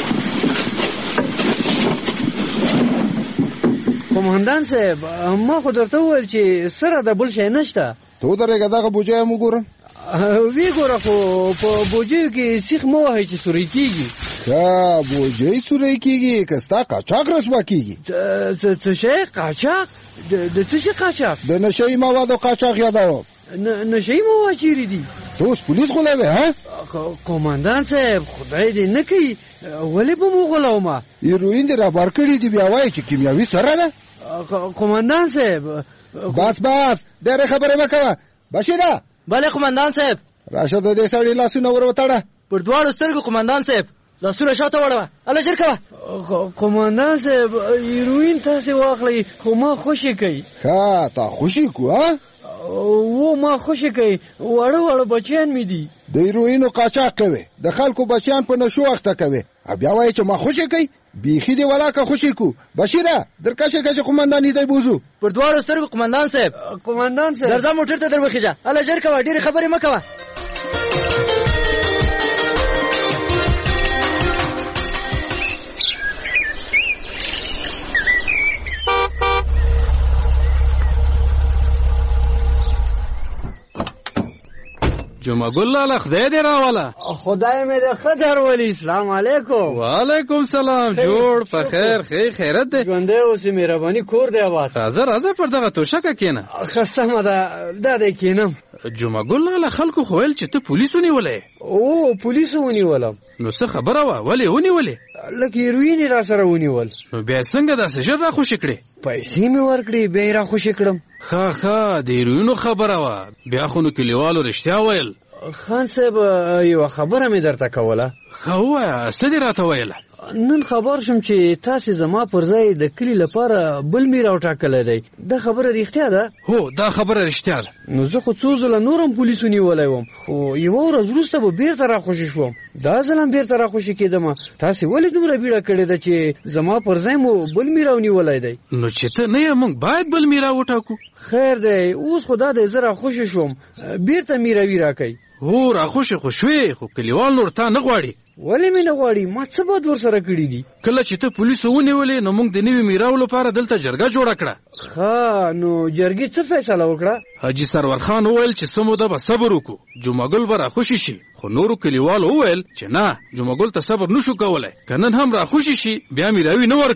قومندان صاحب ما خو درته وویل چې سره د بل شی نشته. ته ودرېږه دغه بوجۍ هم وګورم. وی ګوره خو په بوجیو کې سیخ مه وهئ چې سوری کېږي. ښه بوجۍ سوری کېږي که ستا قاچاق رسوا کېږي. څه شی قاچاق؟ د څه شي قاچاق؟ د نشهیي موادو قاچاق یادوم. نشهیي مواد چیرې دي؟ ته اوس پولیس غولوې ها؟ قومندان صاحب خدای دې نه کوي، ولې به مو غولومه؟ هیروین دې رابار کړي دي بیا وایي چې کیمیاوي سره ده؟ قومندان صاحب بس ډېرې خبرې مه کوه. بشیره. بله قومندان صاحب. راشه د دې سړي لاسونه ور وتړه. پر دواړو سترګو قومندان صاحب. لاسونه شاته وړوه. هله ژر کوه. قومندان صاحب هیروین تاسې واخلئ خو ما خوشې کوي. ښه تا خوشې کو ها؟ و ما خوشې کوي، واړه بچیان مې دي. د هیروینو قاچاق کوي، د خلکو بچیان په نشو اخته کوي، بیا وایي چې ما خوشې کوي. بیخي دې ولاکه خوشې کو. بشیره درکشه قومندان دی بوزو. پر دواړو سترګو قومندان صاحب. قومندان صاحب درځه موټر ته در وخیژه. هله ژر کوه، ډېرې خبرې مه کوه. جمعګل لاله خدای دې راواله. خدای مې دې ښه درولي. السلام علیکم. وعلیکم سلام. جوړ په خیر خیرت دې ژوندی اوسې، مهرباني کور دی آباد. راځه پر دغه توشکه کېنه. ښه سمه ده دا دی کېنم. جمعګل لاله خلکو خو ویل چې ته پولیس ونیولی. او پولیسو ونیولم. نو څه خبره وه؟ ولې ونیولې؟ لکه هیروین یې را سره ونیول. نو بیا څنګه داسې ژر را خوشې کړې؟ پیسې مې ورکړې بیا یې را خوشې کړم. ښه د هیروینو خبره وه، بیا خو نو کلیوالو رښتیا ویل. خان صاحب یوه خبره مې درته کوله. ښه ووایه څه دې راته ویله؟ نن خبر شم چې تاسې زما پر ځای د کلي لپاره بل میراو ټاکلی دی. دا خبره رښتیا ده؟ هو دا خبره رښتیا ده. نو زه خو څو ځله نور هم پولیس ونیولی وم، خو یوه ورځ وروسته به بیرته راخوشي شوم. دا ځل هم بیرته راخوشي کېدمه. تاسې ولې دومره بیړه کړې ده چې زما پر ځای مو بل میراو نیولی دی؟ نو چې ته نه یې موږ باید بل میراو وټاکو. خیر دی اوس خو دا دی زه راخوشي شوم، بیرته میراوي راکئ. هو راخوشي خو شوې، خو کلیوال نور تا نه غواړي. ولې مې نه غواړي؟ ما څه بد ورسره کړي دي؟ کله چې ته پولیسو ونیولې نو موږ د نوي میراو لپاره دلته جرګه جوړه کړه. ښه نو جرګې څه فیصله وکړه؟ حاجي سرور خان وویل چې څه موده به صبر وکړو، جمعګل به راخوشي شي. خو نورو کلیوالو وویل چې نه، جمعګل ته صبر نشو کولی، که نن هم راخوشي شي بیا میراوي نه ورکوو.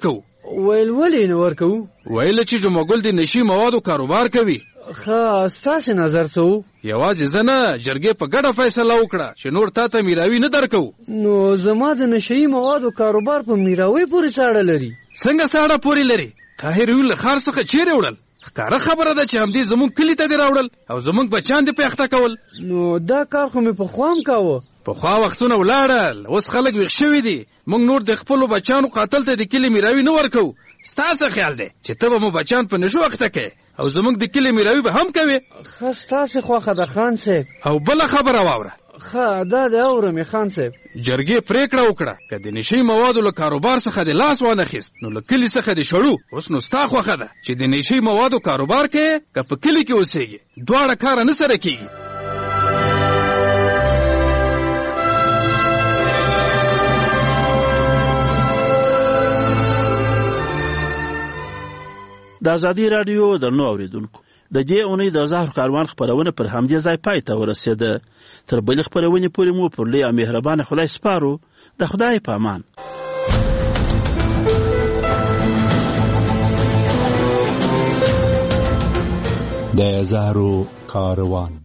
ویل ولې نه ورکو؟ ویل چې جمعګل د نشي موادو کاروبار کوي. ښه ستاسې نظر څه و؟ یوازې زه نه، جرګې په ګډه فیصله وکړه چې نور تا ته میراوي نه درکو. نو زما د نشهیي موادو کاروبار په میراوي پورې ساړه لري؟ څنګه ساړه پورې لري؟ طاهر ویل له ښار څخه چیرې وړل؟ ښکاره خبره ده چې همدې زموږ کلي ته دې راوړل او زموږ بچیان دې پیښته کول. نو دا کار خو مې پخوا هم کاوه. پخوا وختونه ولاړل، اوس خلک ویښ شوي دي. موږ نور د خپلو بچیانو قاتل ته د کلي میراوي نه ورکو. ستاسو خیال دی چې ته به مو بچیان په نشو اخته کوې او زموږ د کلي میراوي به هم کوې؟ ښه ستاسې خوښه ده خان صاحب. او بله خبره واوره. ښه دا دې اورم خان صاحب. جرګې پریکړه وکړه که د نشي موادو له کاروبار څخه د لاس وانخیست نو له کلي څخه د شړو. اوس نو ستا خوښه ده چې د نشي موادو کاروبار کوې که په کلي کې اوسېږي، دواړه کاره نه سره کېږي. د ازادي راډیو درنو اوریدونکو، د دې اونۍ د زهر کاروان خپرونه پر همدې ځای پای ته ورسېده. تر بلې خپرونې پورې مو پر لوی او مهربانه خدای سپارو. د خدای په امان. د زهرو کاروان.